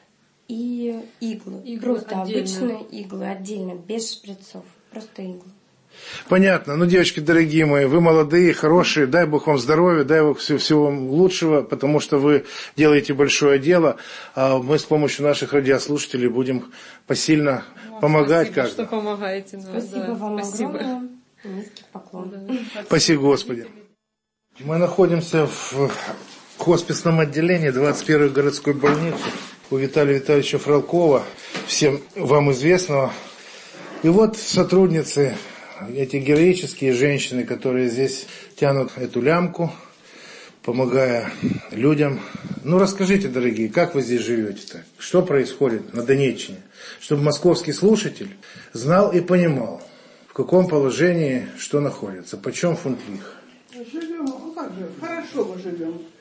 и иглы. Иглы просто отдельно. обычные иглы, отдельно, без шприцов. Просто иглы. Понятно. Ну, девочки, дорогие мои, вы молодые, хорошие. Дай Бог вам здоровья, дай Бог всего, всего вам лучшего, потому что вы делаете большое дело. А мы с помощью наших радиослушателей будем посильно ну, помогать. Спасибо, как-то. что помогаете нам. Спасибо да, вам спасибо. огромное. Низкий поклон. Да. Спасибо, Господи. Мы находимся в хосписном отделении двадцать первой городской больницы у Виталия Витальевича Фролкова, всем вам известного. И вот сотрудницы, эти героические женщины, которые здесь тянут эту лямку, помогая людям. Ну, расскажите, дорогие, как вы здесь живете-то? Что происходит на Донеччине? Чтобы московский слушатель знал и понимал, в каком положении что находится, почем фунт лих. Живем, ну как же, хорошо мы живем.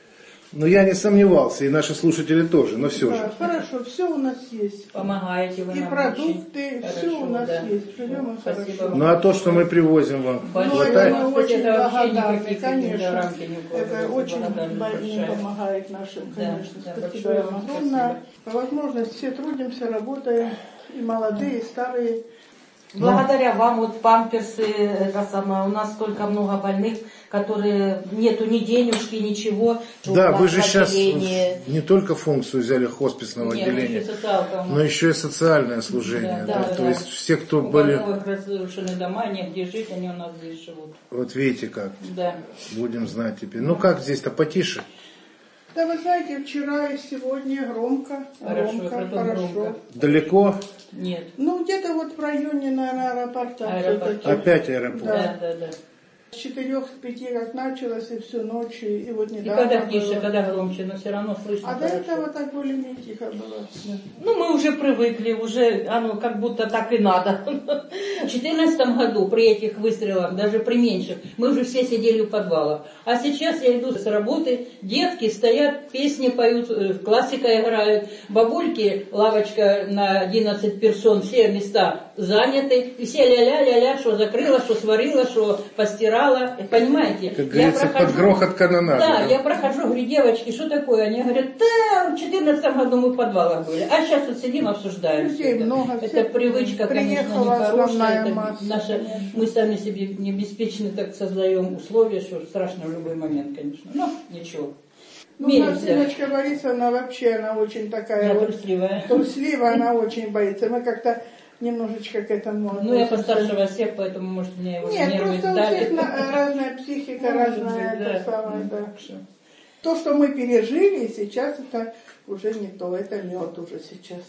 Ну, я не сомневался, и наши слушатели тоже, но все да, же. Хорошо, все у нас есть. Помогаете вы и нам продукты, очень. все Хорошо, у нас да. есть. Живем и Спасибо хорошо. Ну, а то, что мы привозим вам, Ну, хватает? это мы очень это вообще благодарны, никаких конечно. рамки не укладываются. Это очень Благодарность больным большая. помогает нашим, Да, конечно. да, Спасибо большое вам вам огромное. По возможности все трудимся, работаем, и молодые, и старые. Благодаря вам, вот памперсы, это самое, у нас столько много больных, которые нету ни денежки, ничего. Да, вы же сейчас отделение. не только функцию взяли хозписного Нет, отделения, еще социалка у нас. но еще и социальное служение. Да, Да, да, То да. есть все, кто У были... больных разрушены дома, негде жить, они у нас здесь живут. Вот видите как. Да. Будем знать теперь. Ну как здесь-то, потише? Да, вы знаете, вчера и сегодня громко, Хорошо, громко, потом хорошо. громко. Далеко? Нет. Ну, где-то вот в районе, наверное, аэропорта. Аэропорт. всё-таки. Опять аэропорт. Да. Да, да, да. С четырех, с пяти как началось, и всю ночь, и, и вот И недавно когда тише, было. когда громче, но все равно слышно. А до хорошо. этого так более-менее тихо было. Ну, мы уже привыкли, уже оно как будто так и надо. В две тысячи четырнадцатом году при этих выстрелах, даже при меньших, мы уже все сидели в подвалах. А сейчас я иду с работы, детки стоят, песни поют, э, классика играют, бабульки, лавочка на одиннадцать персон, все места заняты, и все ля-ля-ля-ля, что закрыла, что сварила, что постирала, понимаете? Как говорится, Я прохожу- под грохот канонады. Да, да? я прохожу, говорю, девочки, что такое? Они говорят, да, в две тысячи четырнадцатом году мы в подвалах были, а сейчас вот сидим, обсуждаем. Людей всё это. много, Это всех привычка, конечно, приехала нехорошая. основная Это масса, наша, конечно. мы сами себе небеспечно так создаем условия, что страшно в любой момент, конечно. Но ничего. Ну, у нас Миримся. Зиночка Борисовна вообще, она очень такая Я вот трусливая. трусливая, она очень боится. Мы как-то немножечко к этому Ну, я относимся. постарше вас всех, поэтому, может, мне его Нет, нервы просто у сдали. всех на- разная психика, Может разная, быть, это да. самое, да. Хорошо. То, что мы пережили, сейчас это уже не то, это мед уже сейчас.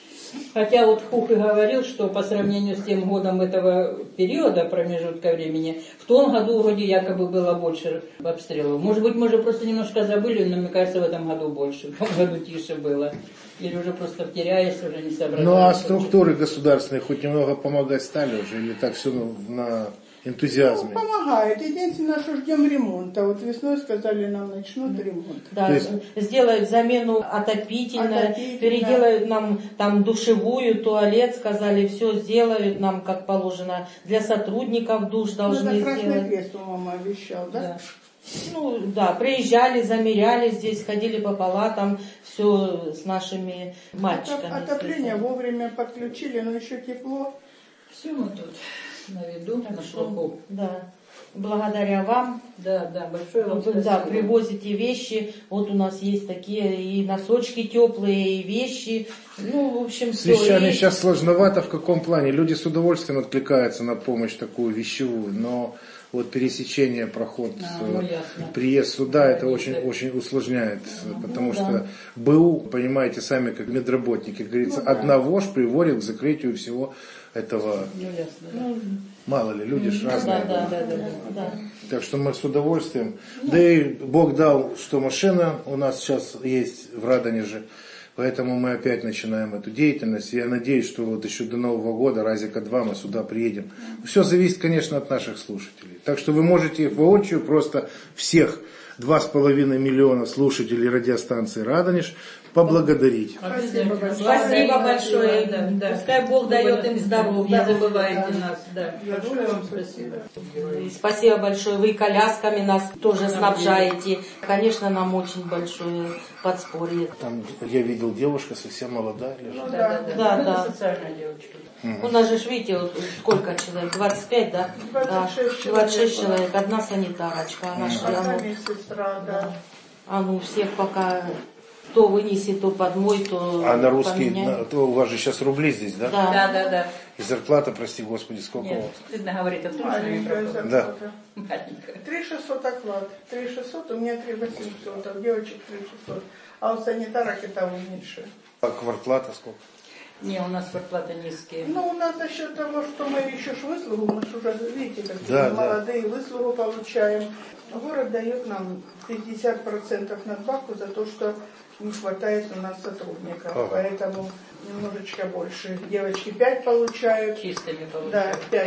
Хотя вот Хух и говорил, что по сравнению с тем годом этого периода, промежутка времени, в том году вроде якобы было больше обстрелов. Может быть, мы уже просто немножко забыли, но мне кажется, в этом году больше. В том году тише было. Или уже просто теряясь, уже не соображаешь. Ну а структуры государственные хоть немного помогать стали уже, или так все на энтузиазме? Ну, помогает. Единственное, что ждем ремонта. Вот весной сказали, нам начнут ремонт. Да, То есть- сделают замену отопительной, Отопительной. переделают нам там душевую, туалет, сказали, все сделают нам как положено. Для сотрудников душ Ну, должны это Красный сделать. Крест, по-моему, обещал, да? Да. Ну, да, приезжали, замеряли здесь, ходили по палатам, все с нашими мальчиками. Отоп- Отопление вовремя подключили, но еще тепло. Все мы тут на виду, на слуху. Да. благодаря вам. Да, да, большое вам Вы, спасибо. да, привозите вещи. Вот у нас есть такие и носочки теплые, и вещи. Ну, в общем, С все. вещами И- сейчас сложновато в каком плане? Люди с удовольствием откликаются на помощь такую вещевую, но вот пересечение, проход, А, ну, э, ясно. приезд сюда, Да, это очень, да. очень усложняет, потому ну, что да. БУ, понимаете, сами как медработники, как говорится, Ну, да. одного ж приводит к закрытию всего этого. Ну, ясно. Ну, Мало ли, люди ж разные. да, да, да, да, да. Так что мы с удовольствием. Да и Бог дал, что машина у нас сейчас есть в Радонеже. Поэтому мы опять начинаем эту деятельность. Я надеюсь, что вот еще до Нового года, разика два, мы сюда приедем. Все зависит, конечно, от наших слушателей. Так что вы можете воочию просто всех два с половиной миллиона слушателей радиостанции «Радонеж» поблагодарить. Спасибо большое. Спасибо большое. Да, да. Пускай Бог дает им здоровья. Не забывайте нас, да. Большое вам спасибо. Спасибо большое. Вы колясками нас тоже снабжаете. Конечно, нам очень большое подспорье. Там я видел, девушка совсем молодая лежит. Да, да, да. Да, Ну, да. это социальная девочка. У нас же, ж, видите, вот сколько человек? двадцать пять, да? двадцать шесть Да, двадцать шесть человек. человек. Одна санитарочка. Она шла, Одна ну, медсестра, да. а ну всех пока то вынеси, то подмой, то А на русский, поменяй. на- то у вас же сейчас рубли здесь, да? Да. Да, да, да. И зарплата, прости господи, сколько у Нет, вас? стыдно говорить, а трудно Маленькая микрофон. зарплата. Маленькая. Три шестьсот оклад. Три шестьсот, у меня три восемьсот, а у девочек три шестьсот. А у санитарок и того меньше. А квартплата сколько? Не, у нас зарплаты низкие. Ну, у нас за счет того, что мы еще ж выслугу, мы же уже, видите, какие Да, мы да. молодые, выслугу получаем. Город дает нам пятьдесят процентов надбавку за то, что не хватает у нас сотрудников. Ага. Поэтому немножечко больше. Девочки пять получают. Чистыми Да, получают. пять.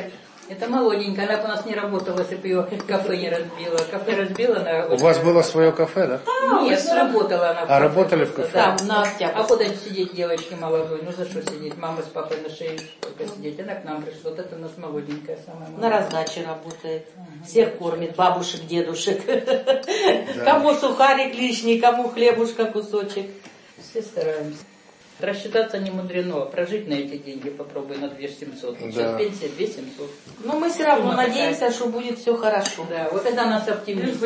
Это молоденькая, она бы у нас не работала, если бы ее кафе не разбила. Кафе разбила, она... У вас было свое кафе, да? Да, нет, работала она. А работали в кафе? Да, на Октябрь. А куда сидеть девочки молодой? Ну за что сидеть? Мама с папой на шее только сидеть. Она к нам пришла. Вот это у нас молоденькая самая молодая. На раздаче работает. Всех кормит, бабушек, дедушек. Кому сухарик лишний, кому хлебушка кусочек. Все стараемся. Рассчитаться не мудрено. Прожить на эти деньги попробуй на две тысячи семьсот. Сейчас да. Пенсия две тысячи семьсот. Но мы все равно надеемся, такая, что будет все хорошо. Да, вот это нас оптимизм.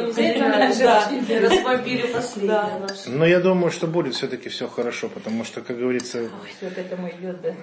Разбомбили последнее. Но я думаю, что будет все-таки все хорошо, потому что, как говорится... Ой, все к этому идет, да.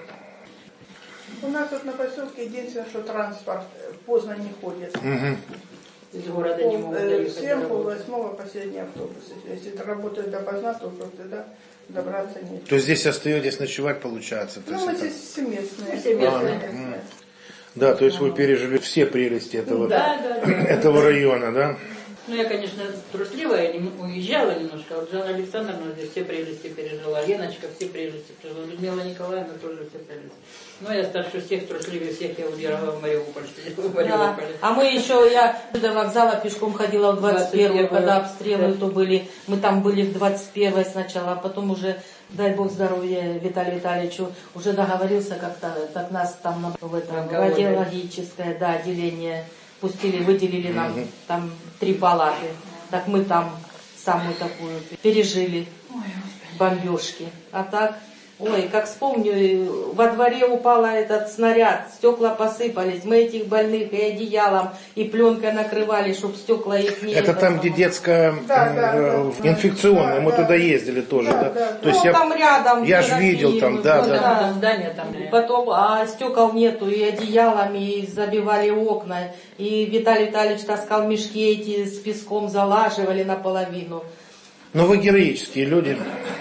У нас тут на поселке единственное, что транспорт поздно не ходит. Угу. Из города не могут доехать. Семь, полвосьмого последний автобус. Если это работает допоздна, то тогда добраться нет. То здесь остаетесь ночевать, получается? Ну, мы здесь все местные. Все местные. А, да, то есть вы пережили все прелести этого, да, да, да. этого района, да? Ну, я, конечно, трусливая, не уезжала немножко. Вот Жанна Александровна здесь все прелести пережила. Леночка все прелести пережила. Людмила Николаевна тоже все прелести. Ну, я старше всех, трусливее всех, я уехала в Мариуполь. Да. А мы еще, я до вокзала пешком ходила в двадцать первую, когда обстрелы да. то были. Мы там были в двадцать первой сначала, а потом уже, дай бог здоровья Виталию Витальевичу, уже договорился как-то, как нас там в этом радиологическое да, отделение пустили, выделили нам угу. там три палаты. Так мы там самую такую пережили бомбежки. А так, ой, как вспомню, во дворе упал этот снаряд, стекла посыпались, мы этих больных и одеялом, и пленкой накрывали, чтобы стекла их не... Это там, где детская да, э, да, инфекционная, да, мы да. туда ездили тоже, да? да? да. То есть ну, я, там рядом. Я же видел там, да, да. да. Здание там. Потом, а стекол нету, и одеялами, и забивали окна, и Виталий Витальевич таскал мешки эти с песком, залаживали наполовину. Но вы героические люди.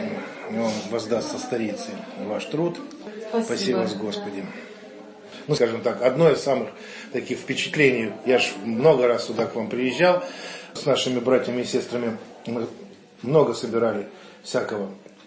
Он воздаст со старицей ваш труд. Спасибо. Спасибо вас, Господи. Ну, скажем так, одно из самых таких впечатлений, я же много раз сюда к вам приезжал, с нашими братьями и сестрами, мы много собирали всякого.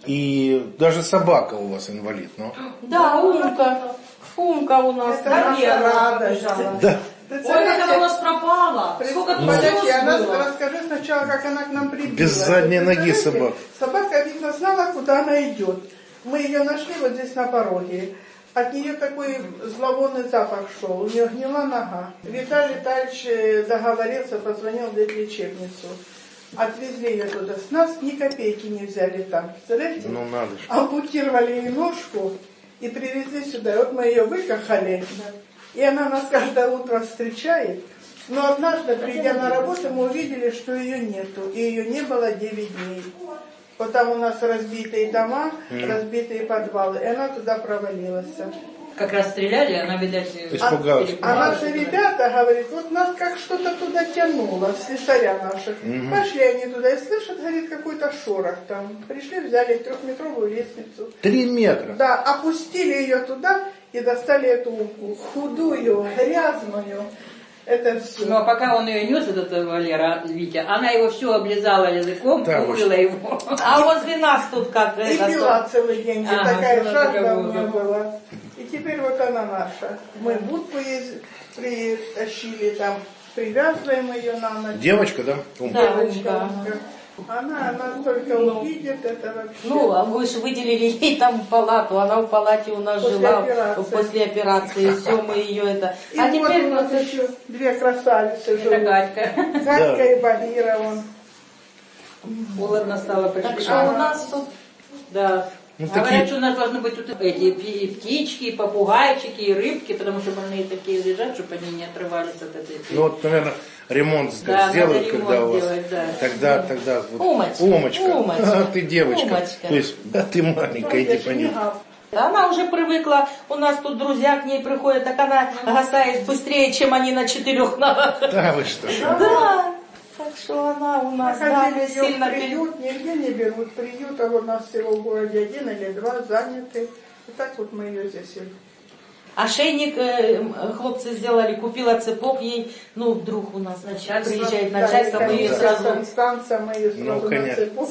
И даже собака у вас инвалид, но... Да, Умка. Умка у нас. Это наша радость. Да. Ой, как она у нас пропала. Сколько ну, подожди, она, расскажи сначала, как она к нам прибилась. Без задней ноги собака. Собака, видно, знала, куда она идет. Мы ее нашли вот здесь на пороге. От нее такой зловонный запах шел. У нее гнила нога. Виталий Витальевич договорился, позвонил в ветлечебницу. Отвезли ее туда. С нас ни копейки не взяли там. Представляете? Ну, надо же. Ампутировали ей ножку и привезли сюда. И вот мы ее выкахали. И она нас каждое утро встречает. Но однажды, придя на работу, мы увидели, что ее нету. И ее не было девять дней. Вот там у нас разбитые дома, mm. разбитые подвалы. И она туда провалилась. Как раз стреляли, она, видать, испугалась. А, а наши ребята, говорят, вот нас как что-то туда тянуло, слесаря наших. Mm-hmm. Пошли они туда и слышат, говорит, какой-то шорох там. Пришли, взяли трехметровую лестницу. Три метра? Да, опустили ее туда и достали эту умку. Худую, грязную. Это все. Ну, а пока он ее нес, этот Валера, Витя, она его все облизала языком, да, умыла его. А возле нас тут как... И пила целый день, ага, такая жажда у нее была. И теперь вот она наша. Мы будку ей притащили, там, привязываем ее на ночь. Девочка, да? Умка. Да, девочка. Она, она только ну, увидит это вообще. Ну, а вы же выделили ей там палату, она в палате у нас после жила операции. после операции, все мы ее это. И а вот теперь у нас еще две красавицы живут. Это Катька. Катька да. и Багира вон. Холодно стало почти. Так что у нас тут... Да. Ну, говорят, такие... что у нас должны быть тут эти и птички, и попугайчики, и рыбки, потому что больные такие лежат, чтобы они не отрывались от этой... Ну вот, наверное, ремонт да, сделают, когда ремонт у вас... делать, да. Тогда, тогда... Вот, Умочка. Умочка. Умочка. А, ты девочка. Умочка. То есть, да, ты маленькая, иди по ней. Она уже привыкла, у нас тут друзья к ней приходят, так она гасает быстрее, чем они на четырех ногах. Да, вы что? Да. Так что она у нас да, сильно приют, нигде не берут приют, а вот у нас всего в городе один или два заняты. И так вот мы ее здесь. Ошейник э, хлопцы сделали, купила цепок ей, ну вдруг у нас начальство, приезжает начальство, да, мы ее сразу... Констанция, мы ее сразу ну, на цепок.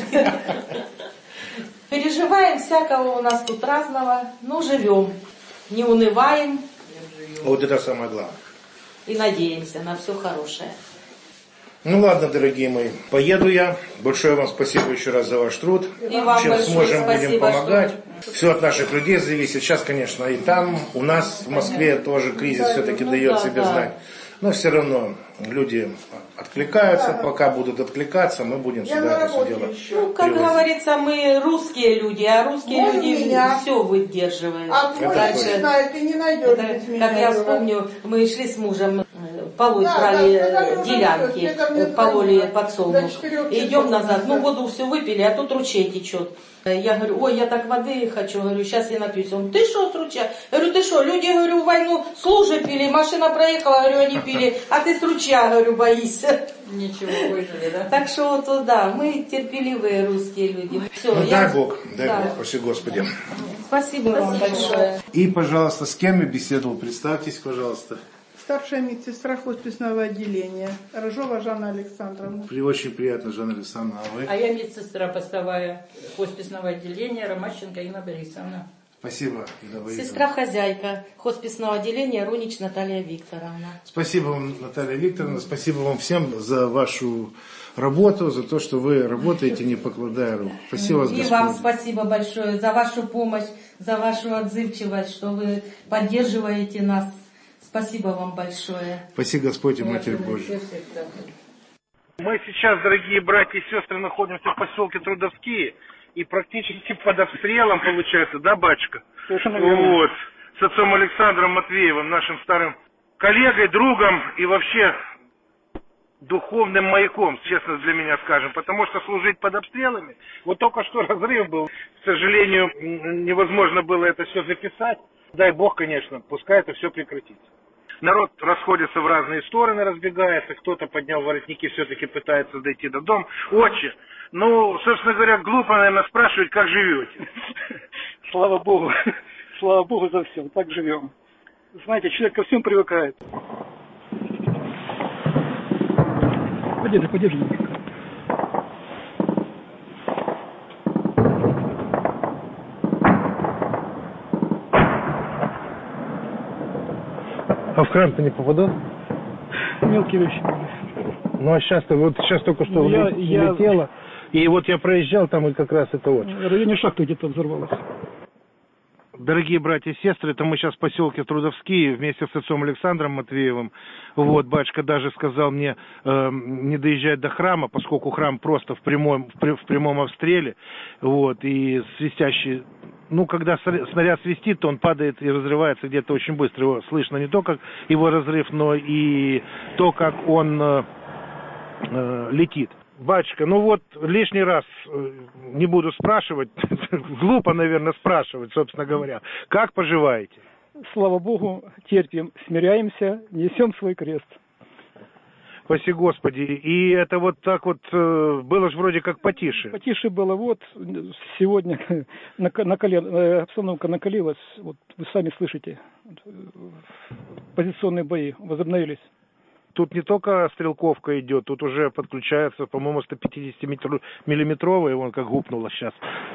Переживаем всякого у нас тут разного, но живем, не унываем. Вот это самое главное. и надеемся на все хорошее. Ну ладно, дорогие мои, поеду я. Большое вам спасибо еще раз за ваш труд. И вам Чем сможем, будем помогать. Что... Все от наших людей зависит. Сейчас, конечно, и там, у нас в Москве тоже кризис все-таки ну, дает да, себе да. знать. Но все равно люди откликаются. Пока будут откликаться, мы будем сюда это все дело Ну, как привозить. говорится, мы русские люди, а русские Может, люди меня? все выдерживают. А твой Дальше, не знает, ты не найдешь это, без меня как я его. вспомню, мы шли с мужем, полоть Да, брали да, да, да, делянки, да, да, да, да, пололи да, подсолнух. до четырех Идем часов назад, ну назад. воду все выпили, а тут ручей течет. Я говорю, ой, я так воды хочу, говорю, сейчас я напьюсь. Он, ты что с ручья? Я говорю, ты что, люди, говорю, в войну с лужи пили, машина проехала, говорю, они пили, а ты с ручья, говорю, боишься. Ничего, выжили, да? Так что вот, да, мы терпеливые русские люди. Все, Ну, я... дай Бог, дай Да. Бог, спаси Господи. Спасибо вам большое. И, пожалуйста, с кем я беседовал? Представьтесь, пожалуйста. Старшая медсестра хосписного отделения. Рыжова Жанна Александровна. При очень приятно, Жанна Александровна, а вы? А я медсестра постовая хосписного отделения Ромащенко Инна Борисовна. Спасибо, Инна Борисовна. Сестра-хозяйка хосписного отделения Рунич Наталья Викторовна. Спасибо вам, Наталья Викторовна, спасибо вам всем за вашу работу, за то, что вы работаете, не покладая рук. Спасибо вас, И Господь. вам спасибо большое за вашу помощь, за вашу отзывчивость, что вы поддерживаете нас. Спасибо вам большое. Спаси Господь и Матерь Божья. Мы сейчас, дорогие братья и сестры, находимся в поселке Трудовские и практически под обстрелом, получается, да, батюшка? Вот. С отцом Александром Матвеевым, нашим старым коллегой, другом и вообще духовным маяком, честно для меня скажем, потому что служить под обстрелами, вот только что разрыв был, к сожалению, невозможно было это все записать. Дай Бог, конечно, пускай это все прекратится. Народ расходится в разные стороны, разбегается, кто-то поднял воротники, все-таки пытается дойти до дома. Отче, ну, собственно говоря, глупо, наверное, спрашивать, как живете. Слава Богу, слава Богу за все, так живем. Знаете, человек ко всему привыкает. Подержи, подержи. А в кран-то не попадал? Мелкие вещи. Ну а сейчас-то, вот сейчас только что я, летело. Я... И вот я проезжал там, и как раз это вот. В районе шахты где-то взорвалось. Дорогие братья и сестры, это мы сейчас в поселке Трудовские вместе с отцом Александром Матвеевым. Вот, батюшка даже сказал мне э, не доезжать до храма, поскольку храм просто в прямом, в, в прямом обстреле. Вот, и свистящий, ну, когда снаряд свистит, то он падает и разрывается где-то очень быстро. Его слышно не только его разрыв, но и то, как он э, э, летит. Батюшка, ну вот лишний раз не буду спрашивать, глупо, наверное, спрашивать, собственно говоря. Как поживаете? Слава Богу, терпим, смиряемся, несем свой крест. Спаси Господи. И это вот так вот было же вроде как потише. Потише было, вот сегодня накален, обстановка накалилась, вот вы сами слышите, позиционные бои возобновились. Тут не только стрелковка идет, тут уже подключается, по-моему, сто пятидесятимиллиметровая, вон как гупнуло сейчас.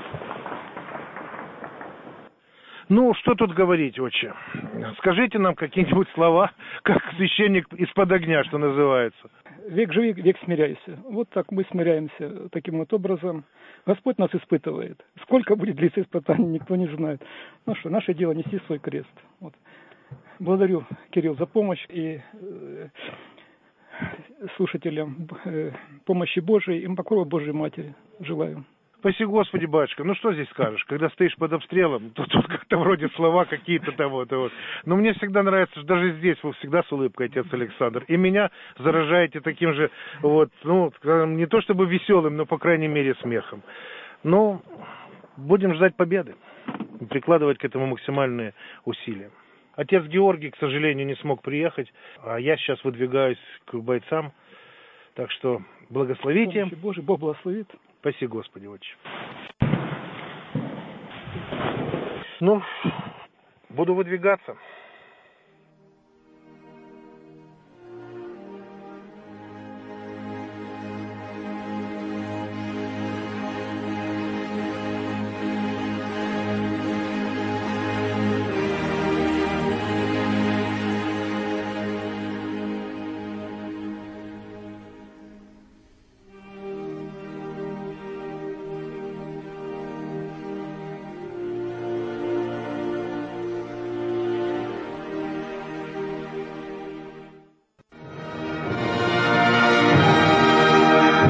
Ну, что тут говорить, отче? Скажите нам какие-нибудь слова, как священник из-под огня, что называется. Век живи, век смиряйся. Вот так мы смиряемся таким вот образом. Господь нас испытывает. Сколько будет длиться испытаний, никто не знает. Ну что, наше дело нести свой крест. Вот. Благодарю, Кирилл, за помощь и э, слушателям э, помощи Божией и покрова Божьей Матери желаю. Спаси Господи, батюшка, ну что здесь скажешь? Когда стоишь под обстрелом, то тут как-то вроде слова какие-то там вот, вот. Но мне всегда нравится, что даже здесь вы всегда с улыбкой, отец Александр. И меня заражаете таким же, вот, ну, не то чтобы веселым, но, по крайней мере, смехом. Ну, будем ждать победы, прикладывать к этому максимальные усилия. Отец Георгий, к сожалению, не смог приехать, а я сейчас выдвигаюсь к бойцам. Так что благословите. Божий, Бог благословит. Спаси Господи, отче. Ну, буду выдвигаться.